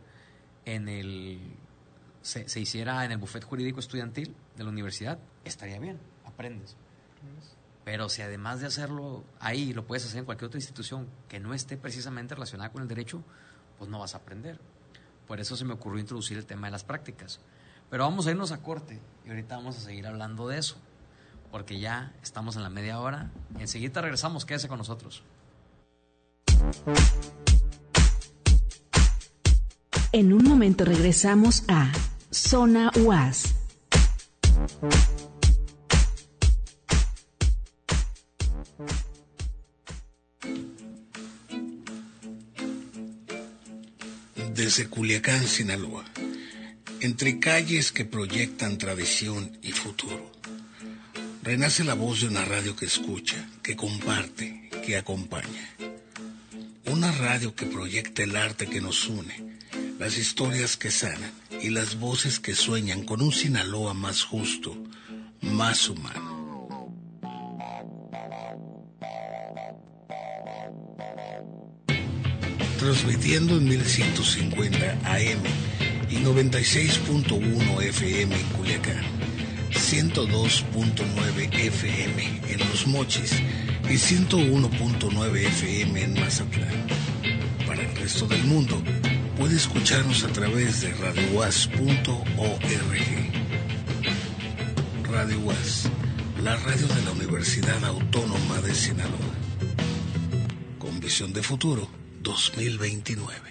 se hiciera en el bufete jurídico estudiantil de la universidad, estaría bien, aprendes. Pero si además de hacerlo ahí, lo puedes hacer en cualquier otra institución que no esté precisamente relacionada con el derecho, pues no vas a aprender. Por eso se me ocurrió introducir el tema de las prácticas. Pero vamos a irnos a corte y ahorita vamos a seguir hablando de eso, porque ya estamos en la media hora. Enseguida regresamos, quédese con nosotros. En un momento regresamos a Zona UAS. Desde Culiacán, Sinaloa, entre calles que proyectan tradición y futuro, renace la voz de una radio que escucha, que comparte, que acompaña. Una radio que proyecta el arte que nos une, las historias que sanan y las voces que sueñan con un Sinaloa más justo, más humano. Transmitiendo en 1150 AM y 96.1 FM en Culiacán, 102.9 FM en Los Mochis y 101.9 FM en Mazatlán. Para el resto del mundo, puede escucharnos a través de radiouas.org. Radio UAS, la radio de la Universidad Autónoma de Sinaloa. Con visión de futuro 2029.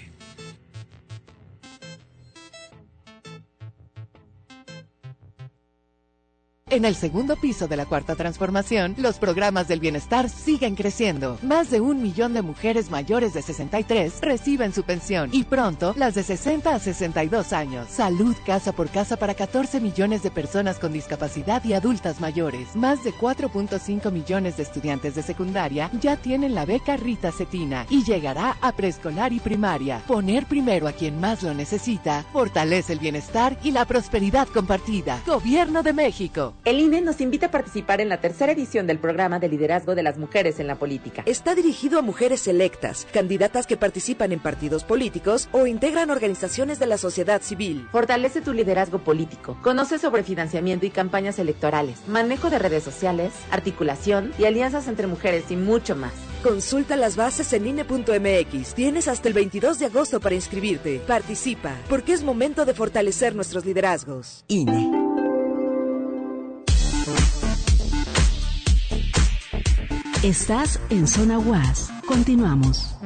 En el segundo piso de la Cuarta Transformación, los programas del bienestar siguen creciendo. Más de 1 millón de mujeres mayores de 63 reciben su pensión y pronto las de 60 a 62 años. Salud casa por casa para 14 millones de personas con discapacidad y adultas mayores. Más de 4.5 millones de estudiantes de secundaria ya tienen la beca Rita Cetina y llegará a preescolar y primaria. Poner primero a quien más lo necesita fortalece el bienestar y la prosperidad compartida. Gobierno de México. El INE nos invita a participar en la tercera edición del programa de liderazgo de las mujeres en la política. Está dirigido a mujeres electas, candidatas que participan en partidos políticos o integran organizaciones de la sociedad civil. Fortalece tu liderazgo político. Conoce sobre financiamiento y campañas electorales, manejo de redes sociales, articulación y alianzas entre mujeres y mucho más. Consulta las bases en INE.mx. Tienes hasta el 22 de agosto para inscribirte. Participa, porque es momento de fortalecer nuestros liderazgos. INE. Estás en Zona UAS. Continuamos.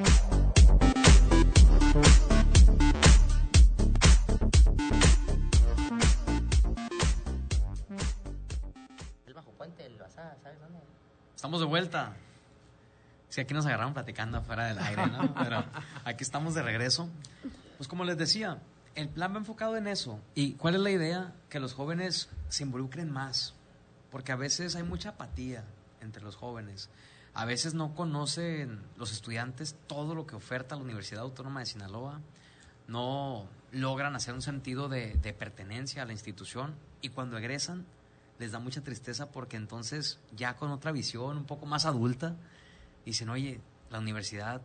El Bajo Puente, el Bazar, ¿sabes dónde? Estamos de vuelta. Sí, aquí nos agarraron platicando afuera del aire, ¿no? Pero aquí estamos de regreso. Pues como les decía, el plan va enfocado en eso. ¿Y cuál es la idea? Que los jóvenes se involucren más. Porque a veces hay mucha apatía entre los jóvenes. A veces no conocen los estudiantes todo lo que oferta la Universidad Autónoma de Sinaloa. No logran hacer un sentido de pertenencia a la institución. Y cuando egresan, les da mucha tristeza porque entonces ya con otra visión un poco más adulta, Dicen, oye, la universidad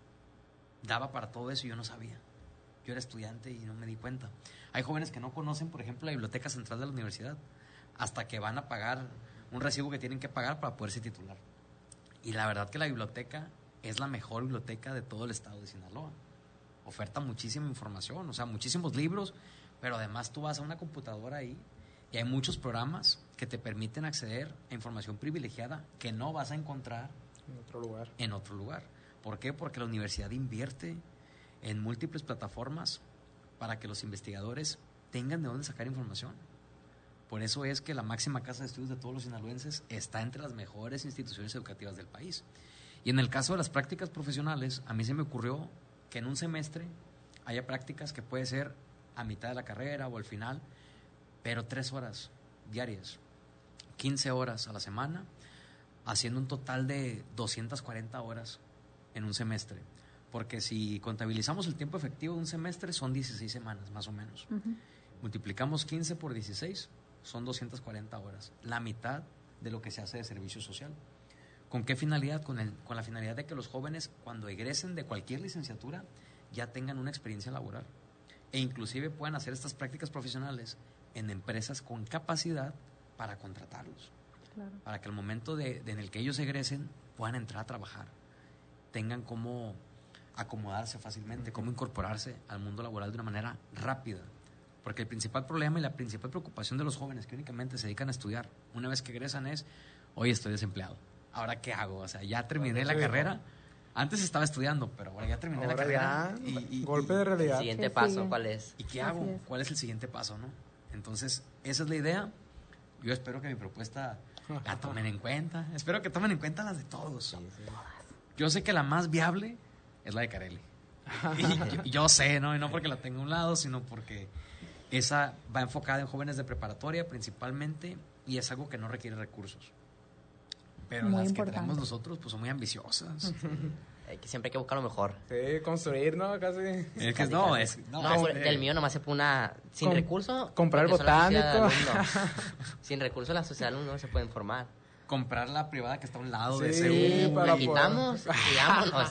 daba para todo eso y yo no sabía. Yo era estudiante y no me di cuenta. Hay jóvenes que no conocen, por ejemplo, la biblioteca central de la universidad hasta que van a pagar un recibo que tienen que pagar para poderse titular. Y la verdad que la biblioteca es la mejor biblioteca de todo el estado de Sinaloa. Oferta muchísima información, o sea, muchísimos libros, pero además tú vas a una computadora ahí y hay muchos programas que te permiten acceder a información privilegiada que no vas a encontrar en otro lugar. ¿Por qué? Porque la universidad invierte en múltiples plataformas para que los investigadores tengan de dónde sacar información. Por eso es que la máxima casa de estudios de todos los sinaloenses está entre las mejores instituciones educativas del país. Y en el caso de las prácticas profesionales, a mí se me ocurrió que en un semestre haya prácticas que puede ser a mitad de la carrera o al final, pero 3 horas diarias, 15 horas a la semana, haciendo un total de 240 horas en un semestre. Porque si contabilizamos el tiempo efectivo de un semestre, son 16 semanas, más o menos. Multiplicamos 15 por 16, son 240 horas. La mitad de lo que se hace de servicio social. ¿Con qué finalidad? Con la finalidad de que los jóvenes, cuando egresen de cualquier licenciatura, ya tengan una experiencia laboral. E inclusive puedan hacer estas prácticas profesionales en empresas con capacidad para contratarlos. Claro. Para que al momento en el que ellos egresen, puedan entrar a trabajar. Tengan cómo acomodarse fácilmente, cómo incorporarse al mundo laboral de una manera rápida. Porque el principal problema y la principal preocupación de los jóvenes que únicamente se dedican a estudiar, una vez que egresan es, hoy estoy desempleado, ¿ahora qué hago? O sea, ya terminé la carrera, antes estaba estudiando, pero ahora ya terminé la carrera. Golpe de realidad. ¿El siguiente paso cuál es? ¿Y qué hago? ¿Cuál es el siguiente paso, no? Entonces, esa es la idea. Yo espero que mi propuesta la tomen en cuenta. Espero que tomen en cuenta las de todos. Sí. Yo sé que la más viable es la de Carelli. Y yo sé, ¿no? Y no porque la tenga a un lado, sino porque esa va enfocada en jóvenes de preparatoria principalmente y es algo que no requiere recursos. Pero muy las importante. Que tenemos nosotros pues son muy ambiciosas. Que siempre hay que buscar lo mejor. Sí, construir, ¿no? Casi. Es que no, del mío nomás se pone una... Sin recursos... Comprar el botánico. Sin recursos la sociedad de alumnos no se pueden formar. Comprar la privada que está a un lado de ese. La quitamos y vámonos.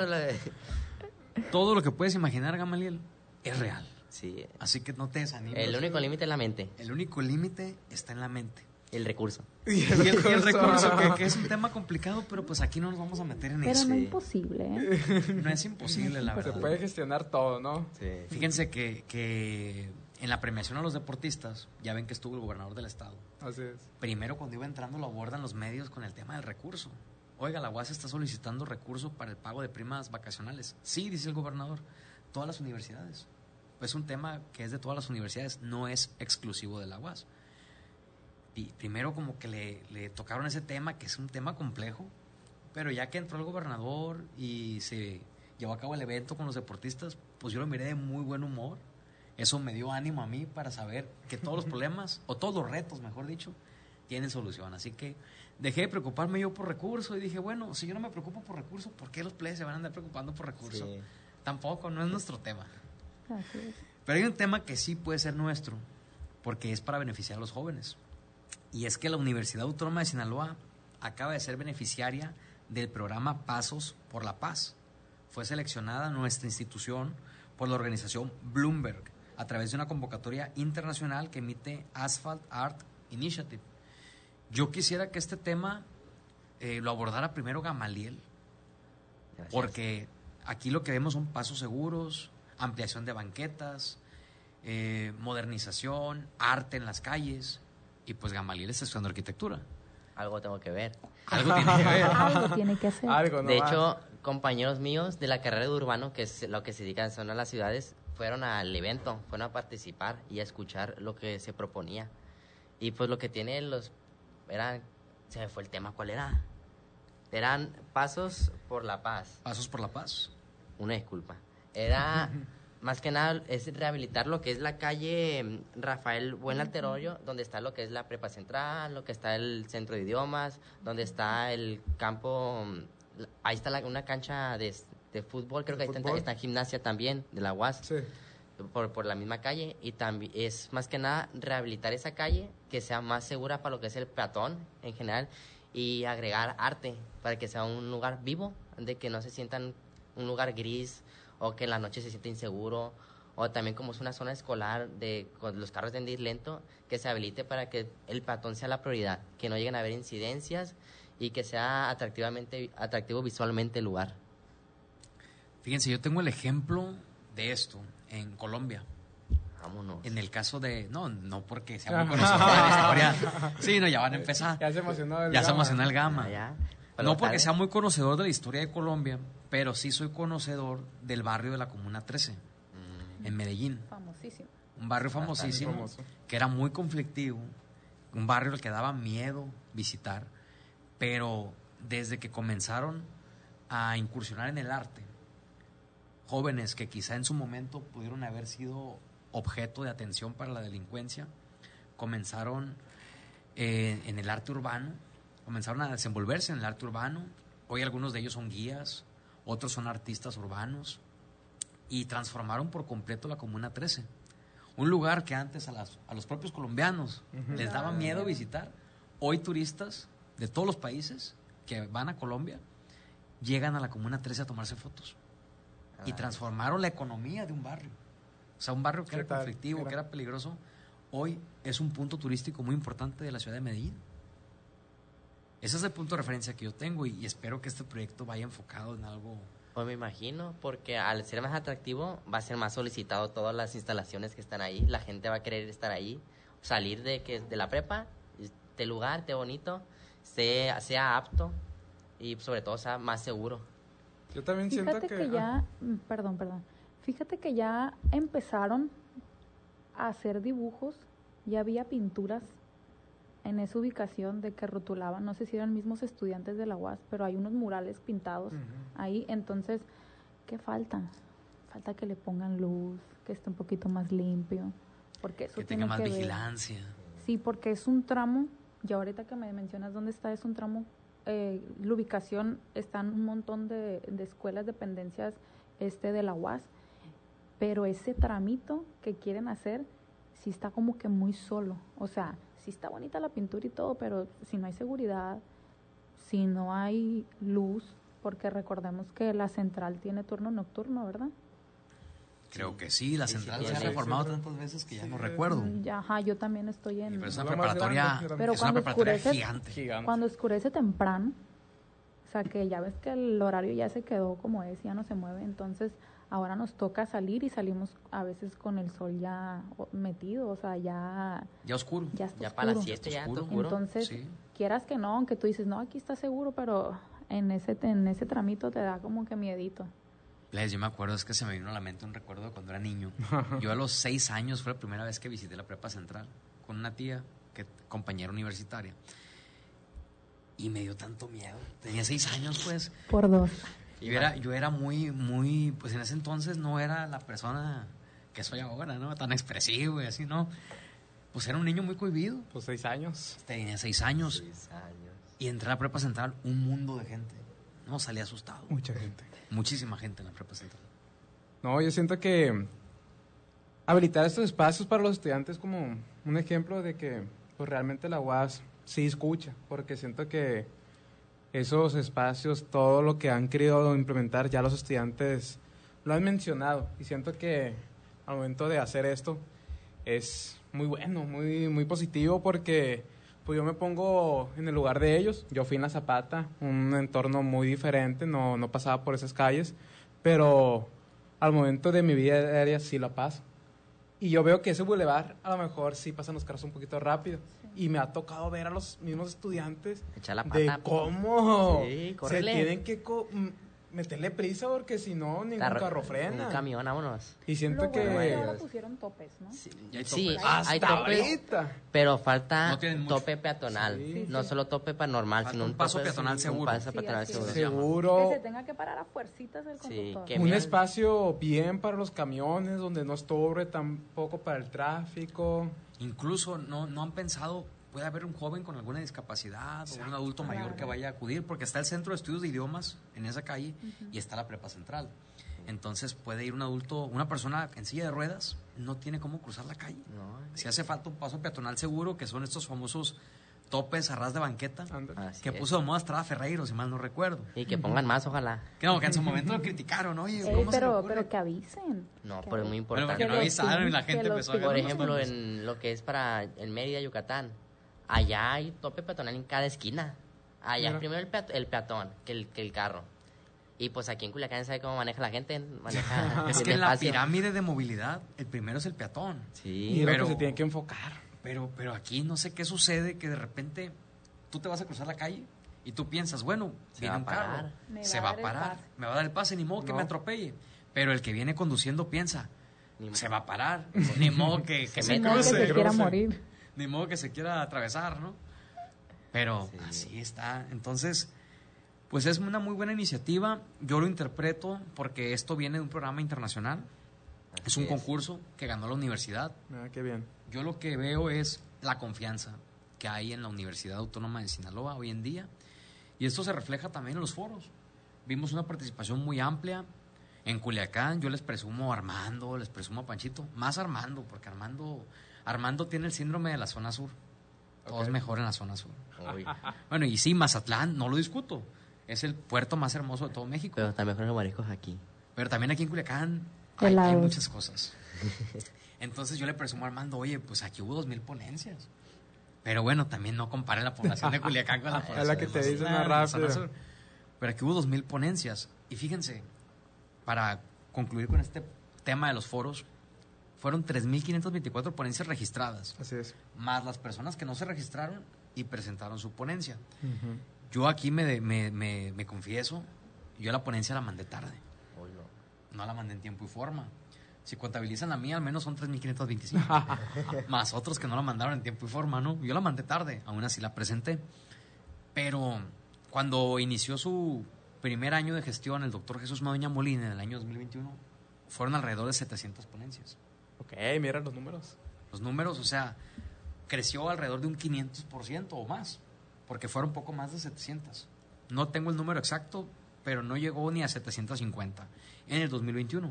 Todo lo que puedes imaginar, Gamaliel, es real. Sí. Así que no te desanimes. El único límite es la mente. El único límite está en la mente. El recurso. Y el recurso, que es un tema complicado, pero pues aquí no nos vamos a meter en eso. Pero no es imposible, ¿eh? No es imposible, la verdad. Se puede gestionar todo, ¿no? Sí. Fíjense que en la premiación a los deportistas, ya ven que estuvo el gobernador del estado. Así es. Primero, cuando iba entrando, lo abordan los medios con el tema del recurso. Oiga, la UAS está solicitando recursos para el pago de primas vacacionales. Sí, dice el gobernador, todas las universidades. Es un tema que es de todas las universidades, no es exclusivo de la UAS. Y primero como que le tocaron ese tema, que es un tema complejo, pero ya que entró el gobernador y se llevó a cabo el evento con los deportistas, pues yo lo miré de muy buen humor. Eso me dio ánimo a mí para saber que todos los problemas, o todos los retos, mejor dicho, tienen solución. Así que dejé de preocuparme yo por recursos y dije, bueno, si yo no me preocupo por recursos, ¿por qué los players se van a andar preocupando por recursos? Sí. Tampoco, no es nuestro tema. Así es. Pero hay un tema que sí puede ser nuestro, porque es para beneficiar a los jóvenes. Y es que la Universidad Autónoma de Sinaloa acaba de ser beneficiaria del programa Pasos por la Paz. Fue seleccionada nuestra institución por la organización Bloomberg a través de una convocatoria internacional que emite Asphalt Art Initiative. Yo quisiera que este tema lo abordara primero Gamaliel, porque aquí lo que vemos son pasos seguros, ampliación de banquetas, modernización, arte en las calles. Y pues Gamaliel está estudiando arquitectura. Algo tengo que ver. Algo tiene que ver. Algo tiene que hacer. Algo, de hecho, compañeros míos de la carrera de urbano, que es lo que se dedican son a las ciudades, fueron al evento, fueron a participar y a escuchar lo que se proponía. Y pues lo que tiene se me fue el tema, ¿cuál era? Eran Pasos por la Paz. Pasos por la Paz. Una disculpa. Era... Más que nada es rehabilitar lo que es la calle Rafael Buenalteroyo, donde está lo que es la prepa central, lo que está el centro de idiomas, donde está el campo, ahí está una cancha de fútbol, creo que ahí está gimnasia también, de la UAS, sí. por la misma calle, y también es más que nada rehabilitar esa calle, que sea más segura para lo que es el peatón en general, y agregar arte para que sea un lugar vivo, de que no se sientan un lugar gris o que en la noche se sienta inseguro, o también como es una zona escolar con los carros de ir lento, que se habilite para que el peatón sea la prioridad, que no lleguen a haber incidencias y que sea atractivo visualmente el lugar. Fíjense, yo tengo el ejemplo de esto en Colombia. Vámonos. En el caso de... No porque sea muy conocido de la historia. Sí, no, ya van a empezar. Ya se emocionó el Ya se Gama. emocionó el Gama. Ya. No porque sea muy conocedor de la historia de Colombia, pero sí soy conocedor del barrio de la Comuna 13, en Medellín. Famosísimo. Un barrio famosísimo, famoso. que era muy conflictivo, un barrio al que daba miedo visitar, pero desde que comenzaron a incursionar en el arte, jóvenes que quizá en su momento pudieron haber sido objeto de atención para la delincuencia, comenzaron en el arte urbano, comenzaron a desenvolverse en el arte urbano. Hoy algunos de ellos son guías, otros son artistas urbanos, y transformaron por completo la Comuna 13. Un lugar que antes a los propios colombianos les daba miedo visitar. Hoy turistas de todos los países que van a Colombia llegan a la Comuna 13 a tomarse fotos. Y transformaron la economía de un barrio. O sea, un barrio que era conflictivo, que era peligroso, hoy es un punto turístico muy importante de la ciudad de Medellín. Ese es el punto de referencia que yo tengo y espero que este proyecto vaya enfocado en algo. Pues me imagino, porque al ser más atractivo va a ser más solicitado todas las instalaciones que están ahí. La gente va a querer estar ahí, salir de la prepa, este lugar, esté bonito, sea apto y sobre todo sea más seguro. Yo también siento Fíjate que ya, perdón. Fíjate que ya empezaron a hacer dibujos, ya había pinturas en esa ubicación de que rotulaban, no sé si eran mismos estudiantes de la UAS, pero hay unos murales pintados ahí, entonces, ¿qué falta? Falta que le pongan luz, que esté un poquito más limpio, porque eso que tiene tenga más que ver. vigilancia. Sí, porque es un tramo, y ahorita que me mencionas dónde está, es un tramo, la ubicación, están un montón de escuelas, dependencias de la UAS, pero ese tramito que quieren hacer sí está como que muy solo, o sea, sí está bonita la pintura y todo, pero si no hay seguridad, si no hay luz, porque recordemos que la central tiene turno nocturno, ¿verdad? Creo que sí, la central se ha tiene. reformado tantas veces que ya no recuerdo. Ya, ajá, yo también estoy en... Pero es una Lo más preparatoria, grande, pero es una cuando preparatoria oscurece, gigante. Cuando oscurece temprano, o sea que ya ves que el horario ya se quedó como es, ya no se mueve, entonces ahora nos toca salir y salimos a veces con el sol ya metido, o sea, ya oscuro. Ya está Ya oscuro. para las 7 ya está oscuro. Entonces, Sí. quieras que no, aunque tú dices, no, aquí está seguro, pero en ese tramito te da como que miedito. Yo me acuerdo, es que se me vino a la mente un recuerdo de cuando era niño. Yo a los 6 años fue la primera vez que visité la prepa central con una tía, compañera universitaria. Y me dio tanto miedo. Tenía 6 años, pues. Por 2. Yo era muy, pues en ese entonces no era la persona que soy ahora, ¿no? Tan expresivo y así, ¿no? Pues era un niño muy cohibido. Pues 6 años. Tenía 6 años. 6 años. Y entré a la prepa central, un mundo de gente. No, salí asustado. Mucha gente. Muchísima gente en la prepa central. No, yo siento que habilitar estos espacios para los estudiantes como un ejemplo de que pues realmente la UAS sí escucha, porque siento que esos espacios, todo lo que han querido implementar, ya los estudiantes lo han mencionado, y siento que al momento de hacer esto es muy bueno, muy positivo, porque pues yo me pongo en el lugar de ellos. Yo fui en La Zapata, un entorno muy diferente, no pasaba por esas calles, pero al momento de mi vida diaria sí la paso. Y yo veo que ese bulevar a lo mejor sí pasan los carros un poquito rápido. Sí. Y me ha tocado ver a los mismos estudiantes Echar la pata, de cómo sí, se córrele. tienen que meterle prisa, porque si no, ningún carro frena. Un camión, vámonos. Y siento Lo bueno es que ahora que... pusieron topes, ¿no? Sí, Sí, hay hasta topes, ahorita. pero falta No tienen mucho. tope peatonal. Sí. No solo tope normal, Falta sino un paso tope- peatonal seguro. Un paso Sí, peatonal así seguro. es. Seguro. Que se tenga que parar a fuercitas el Sí, conductor. que Un mira- espacio bien para los camiones, donde no estorbe tampoco para el tráfico. Incluso no han pensado, puede haber un joven con alguna discapacidad o un adulto mayor que vaya a acudir, porque está el Centro de Estudios de Idiomas en esa calle y está la prepa central. Entonces puede ir un adulto, una persona en silla de ruedas, no tiene cómo cruzar la calle. No, Si hace falta un paso peatonal seguro, que son estos famosos topes a ras de banqueta, Así que es. puso de moda Estrada Ferreiro, si mal no recuerdo. Y que pongan más, ojalá. Que no, que en su momento lo criticaron, oye, Ey, ¿cómo se le pero ocurre? que avisen. No, Que pero es muy avisen. importante. Pero que no avisaron y la gente Que los empezó a Por ganar. ejemplo, en lo que es para en Mérida, Yucatán, allá hay tope peatonal en cada esquina. Allá Mira. primero el peatón que el carro. Y pues aquí en Culiacán sabe cómo maneja la gente. Maneja Es bien que en la despacio. pirámide de movilidad, el primero es el peatón. Sí. Y es lo pero- que se tiene que enfocar. Pero aquí no sé qué sucede, que de repente tú te vas a cruzar la calle y tú piensas, bueno, Se viene va un a parar. carro, Me se va va a a dar el parar, pase. me va a dar el pase, ni modo que No. me atropelle. Pero el que viene conduciendo piensa, Ni se va a parar, ni modo que se meta. No, que cruce, se quiera morir. ni modo que se quiera atravesar, ¿no? Pero Sí. así está. Entonces, pues es una muy buena iniciativa. Yo lo interpreto porque esto viene de un programa internacional. Es un Así concurso que ganó la universidad. Ah, qué bien. Yo lo que veo es la confianza que hay en la Universidad Autónoma de Sinaloa hoy en día. Y esto se refleja también en los foros. Vimos una participación muy amplia. En Culiacán yo les presumo a Armando, les presumo a Panchito. Más Armando, porque Armando tiene el síndrome de la zona sur. Todo es mejor en la zona sur. Uy, Bueno, y sí, Mazatlán, no lo discuto. Es el puerto más hermoso de todo México. pero también con los mariscos aquí. Pero también aquí en Culiacán hay Helados. muchas cosas. Entonces yo le presumo a Armando, oye, pues aquí hubo 2,000 ponencias. Pero bueno, también no compare la población de Culiacán con la población Es la que de te dicen Mazatlán, más de la zona rápido. sur. Pero aquí hubo 2,000 ponencias. Y fíjense, para concluir con este tema de los foros, fueron 3,524 ponencias registradas, Así es. más las personas que no se registraron y presentaron su ponencia. Ujú. Yo aquí me confieso, yo la ponencia la mandé tarde. Uy, no. No la mandé en tiempo y forma. Si contabilizan la mía, al menos son 3,525. Más otros que no la mandaron en tiempo y forma, ¿no? Yo la mandé tarde, aún así la presenté. Pero cuando inició su primer año de gestión, el doctor Jesús Madueña Molina, en el año 2021, fueron alrededor de 700 ponencias. Ok, mira los números. Los números, o sea, creció alrededor de un 500% o más, porque fueron poco más de 700. No tengo el número exacto, pero no llegó ni a 750 en el 2021.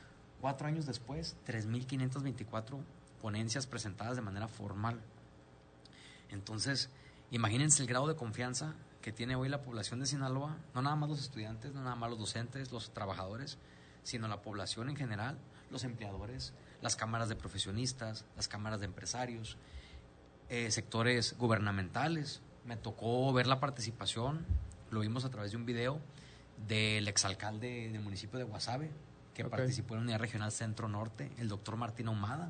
4 años después, 3,524 ponencias presentadas de manera formal. Entonces, imagínense el grado de confianza que tiene hoy la población de Sinaloa, no nada más los estudiantes, no nada más los docentes, los trabajadores, sino la población en general, los empleadores, las cámaras de profesionistas, las cámaras de empresarios, sectores gubernamentales. Me tocó ver la participación, lo vimos a través de un video, del exalcalde del municipio de Guasave, que Ok. participó en la Unidad Regional Centro Norte, el doctor Martín Ahumada,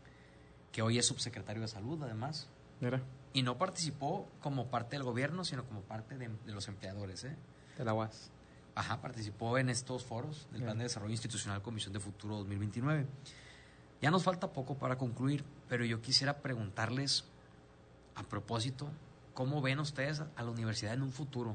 que hoy es subsecretario de Salud, además. Mira, Y no participó como parte del gobierno, sino como parte de los empleadores, ¿eh? de la UAS. Ajá, participó en estos foros del Plan de Desarrollo Institucional Comisión de Futuro 2029. Ya nos falta poco para concluir, pero yo quisiera preguntarles, a propósito, ¿cómo ven ustedes a la universidad en un futuro?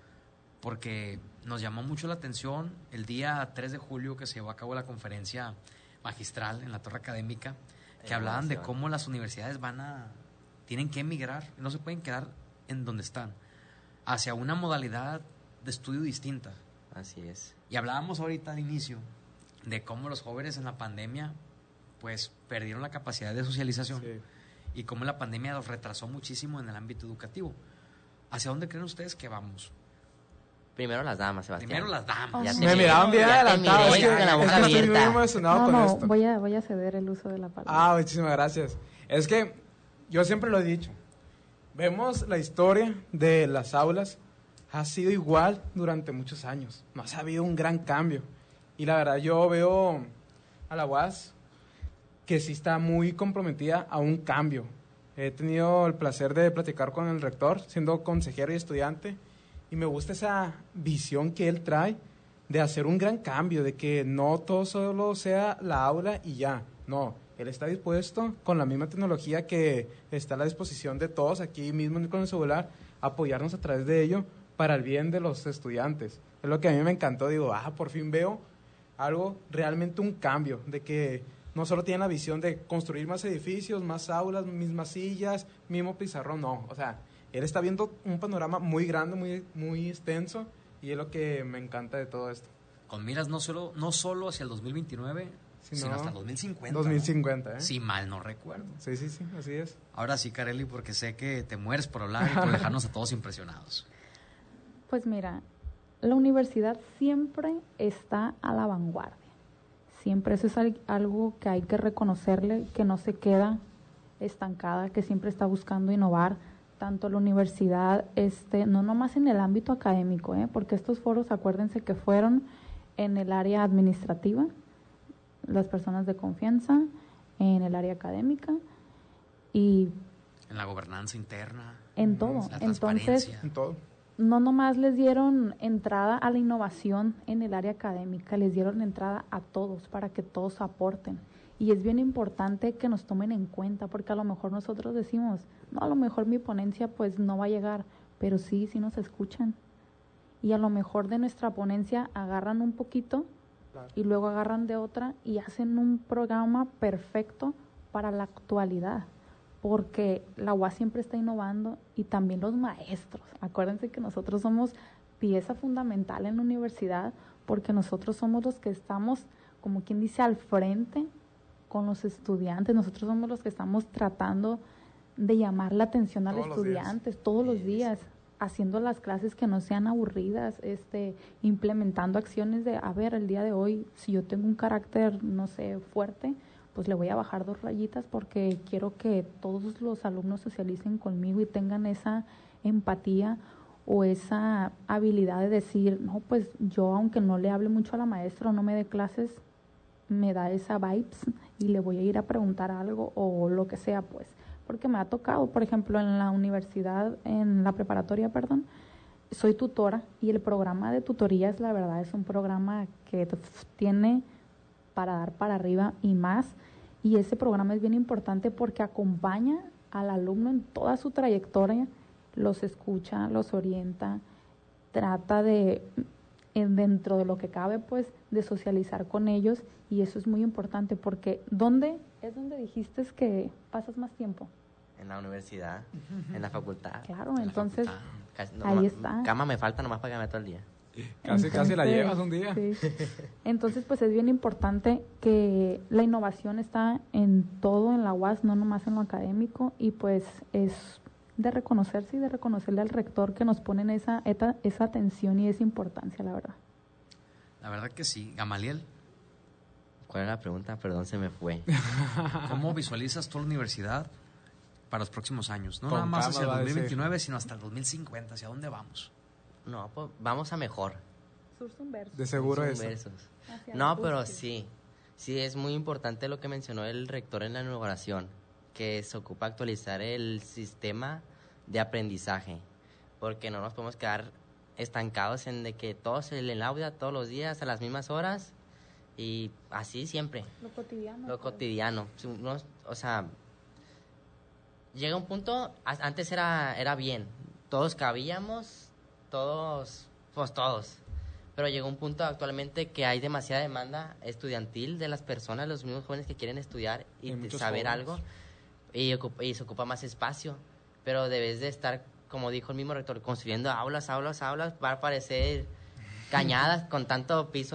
Porque nos llamó mucho la atención el día 3 de julio que se llevó a cabo la conferencia magistral en la Torre Académica, que hablaban de cómo las universidades tienen que emigrar, no se pueden quedar en donde están, hacia una modalidad de estudio distinta. Así es. Y hablábamos ahorita al inicio de cómo los jóvenes en la pandemia pues perdieron la capacidad de socialización Sí. y cómo la pandemia los retrasó muchísimo en el ámbito educativo. ¿Hacia dónde creen ustedes que vamos? Primero las damas, Sebastián. Primero las damas. Ya te Me miré, miraban bien ya te adelantados. miré Es que, con la boca es que estoy muy abierta. emocionado con esto. Voy a ceder el uso de la palabra. Muchísimas gracias. Es que yo siempre lo he dicho. Vemos la historia de las aulas, ha sido igual durante muchos años. No ha habido un gran cambio. Y la verdad yo veo a la UAS que sí está muy comprometida a un cambio. He tenido el placer de platicar con el rector, siendo consejero y estudiante, y me gusta esa visión que él trae de hacer un gran cambio, de que no todo solo sea la aula y ya. No, él está dispuesto, con la misma tecnología que está a la disposición de todos aquí mismo con el celular, a apoyarnos a través de ello para el bien de los estudiantes. Es lo que a mí me encantó. Digo, por fin veo algo, realmente un cambio, de que no solo tienen la visión de construir más edificios, más aulas, mismas sillas, mismo pizarrón, no. O sea, él está viendo un panorama muy grande, muy, muy extenso, y es lo que me encanta de todo esto. Con miras no solo hacia el 2029, sino hasta 2050. 2050, ¿eh? Si mal no recuerdo. Sí, así es. Ahora sí, Kareli, porque sé que te mueres por hablar y por dejarnos a todos impresionados. Pues mira, la universidad siempre está a la vanguardia. Siempre eso es algo que hay que reconocerle, que no se queda estancada, que siempre está buscando innovar. Tanto la universidad, no nomás en el ámbito académico, porque estos foros, acuérdense que fueron en el área administrativa, las personas de confianza, en el área académica y en la gobernanza interna, en todo. La Entonces, en todo. No nomás les dieron entrada a la innovación en el área académica, les dieron entrada a todos para que todos aporten. Y es bien importante que nos tomen en cuenta, porque a lo mejor nosotros decimos, no, a lo mejor mi ponencia pues no va a llegar, pero sí nos escuchan. Y a lo mejor de nuestra ponencia agarran un poquito, claro, y luego agarran de otra y hacen un programa perfecto para la actualidad, porque la UAS siempre está innovando y también los maestros. Acuérdense que nosotros somos pieza fundamental en la universidad, porque nosotros somos los que estamos, como quien dice, al frente con los estudiantes. Nosotros somos los que estamos tratando de llamar la atención a los estudiantes todos los días, haciendo las clases que no sean aburridas, implementando acciones de, a ver, el día de hoy, si yo tengo un carácter, no sé, fuerte, pues le voy a bajar 2 rayitas porque quiero que todos los alumnos socialicen conmigo y tengan esa empatía o esa habilidad de decir, no, pues yo aunque no le hable mucho a la maestra o no me dé clases, me da esa vibes y le voy a ir a preguntar algo o lo que sea, pues. Porque me ha tocado, por ejemplo, en la universidad, en la preparatoria, soy tutora y el programa de tutorías, la verdad, es un programa que tiene para dar para arriba y más. Y ese programa es bien importante porque acompaña al alumno en toda su trayectoria, los escucha, los orienta, trata de, dentro de lo que cabe, pues, de socializar con ellos. Y eso es muy importante porque ¿dónde es donde dijiste que pasas más tiempo? En la universidad, en la facultad. Claro, entonces casi, ahí está. Cama me falta nomás para quedarme todo el día. Casi la llevas un día. Sí. Entonces, pues es bien importante que la innovación está en todo en la UAS, no nomás en lo académico, y pues es de reconocerse y de reconocerle al rector que nos ponen esa atención y esa importancia, la verdad. La verdad que sí. Gamaliel, ¿cuál era la pregunta? Perdón, se me fue. ¿Cómo visualizas tú la universidad para los próximos años? No nada más hacia el 2029, sino hasta el 2050. ¿Hacia dónde vamos? No, pues vamos a mejor. De seguro eso. No, pero sí es muy importante lo que mencionó el rector en la inauguración, que se ocupa actualizar el sistema de aprendizaje, porque no nos podemos quedar estancados en de que todos en el aula todos los días a las mismas horas y así siempre. Lo cotidiano. O sea, llega un punto, antes era bien, todos cabíamos, todos, pero llegó un punto actualmente que hay demasiada demanda estudiantil de las personas, los mismos jóvenes que quieren estudiar y saber algo, y se ocupa más espacio, pero debes de estar, como dijo el mismo rector, construyendo aulas, va a parecer cañadas con tanto piso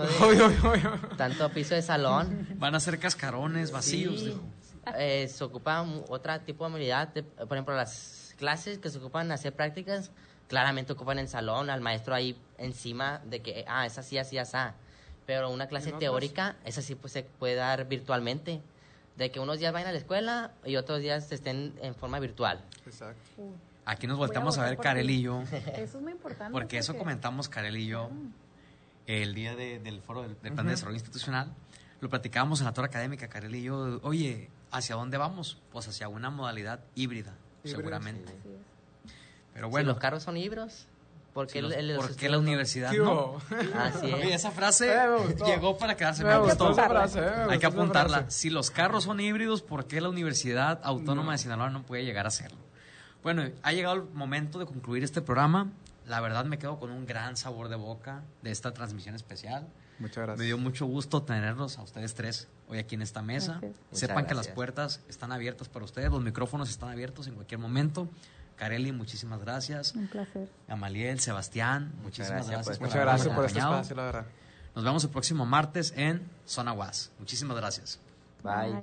de salón. Van a ser cascarones vacíos. Sí. Se ocupa otro tipo de habilidad, por ejemplo, las clases que se ocupan hacer prácticas, claramente ocupan en salón, al maestro ahí encima de que, es así, pero una clase teórica, esa sí pues, se puede dar virtualmente, de que unos días vayan a la escuela y otros días estén en forma virtual. Exacto. Aquí nos volteamos a ver, Kareli y yo. Eso es muy importante. Porque eso comentamos, Kareli y yo, el día del foro del Plan de Desarrollo Institucional. Lo platicábamos en la torre académica, Kareli y yo. Oye, ¿hacia dónde vamos? Pues hacia una modalidad híbrida, seguramente. Sí. Pero bueno. Si los carros son híbridos, ¿por qué la universidad no? Así es. Oye, esa frase llegó para quedarse. Me gustó. Hay que apuntarla. Si los carros son híbridos, ¿por qué la Universidad Autónoma de Sinaloa no puede llegar a serlo? Bueno, ha llegado el momento de concluir este programa. La verdad me quedo con un gran sabor de boca de esta transmisión especial. Muchas gracias. Me dio mucho gusto tenerlos a ustedes tres hoy aquí en esta mesa. Sepan que las puertas están abiertas para ustedes, los micrófonos están abiertos en cualquier momento. Kareli, muchísimas gracias. Un placer. Gamaliel, Sebastián, muchísimas gracias. Muchas gracias por este espacio, la verdad. Nos vemos el próximo martes en Zona UAS. Muchísimas gracias. Bye.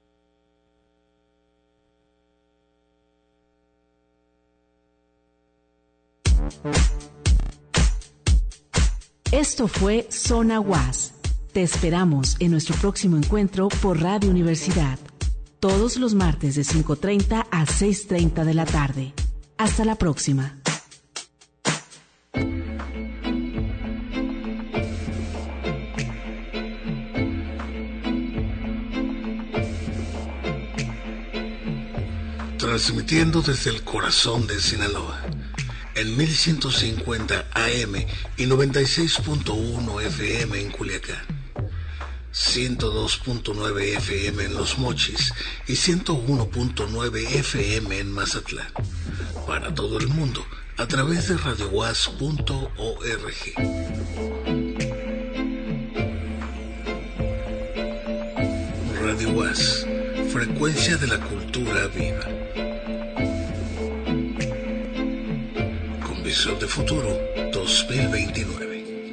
Esto fue Zona UAS. Te esperamos en nuestro próximo encuentro por Radio Universidad. Todos los martes de 5:30 a 6:30 de la tarde. Hasta la próxima. Transmitiendo desde el corazón de Sinaloa, en 1150 AM y 96.1 FM en Culiacán, 102.9 FM en Los Mochis y 101.9 FM en Mazatlán. Para todo el mundo, a través de radiouas.org. Radio UAS, frecuencia de la cultura viva. Con visión de futuro 2029.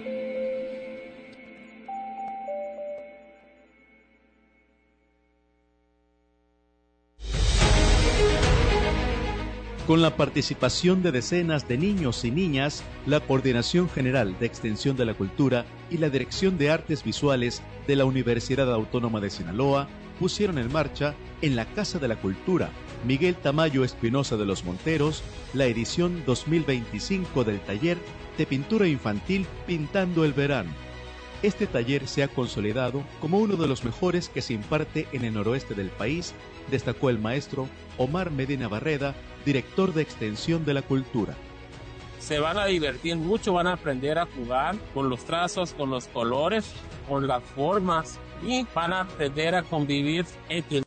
Con la participación de decenas de niños y niñas, la Coordinación General de Extensión de la Cultura y la Dirección de Artes Visuales de la Universidad Autónoma de Sinaloa pusieron en marcha en la Casa de la Cultura Miguel Tamayo Espinosa de los Monteros la edición 2025 del taller de pintura infantil Pintando el Verano. Este taller se ha consolidado como uno de los mejores que se imparte en el noroeste del país, destacó el maestro Omar Medina Barreda, director de Extensión de la Cultura. Se van a divertir mucho, van a aprender a jugar con los trazos, con los colores, con las formas y van a aprender a convivir entre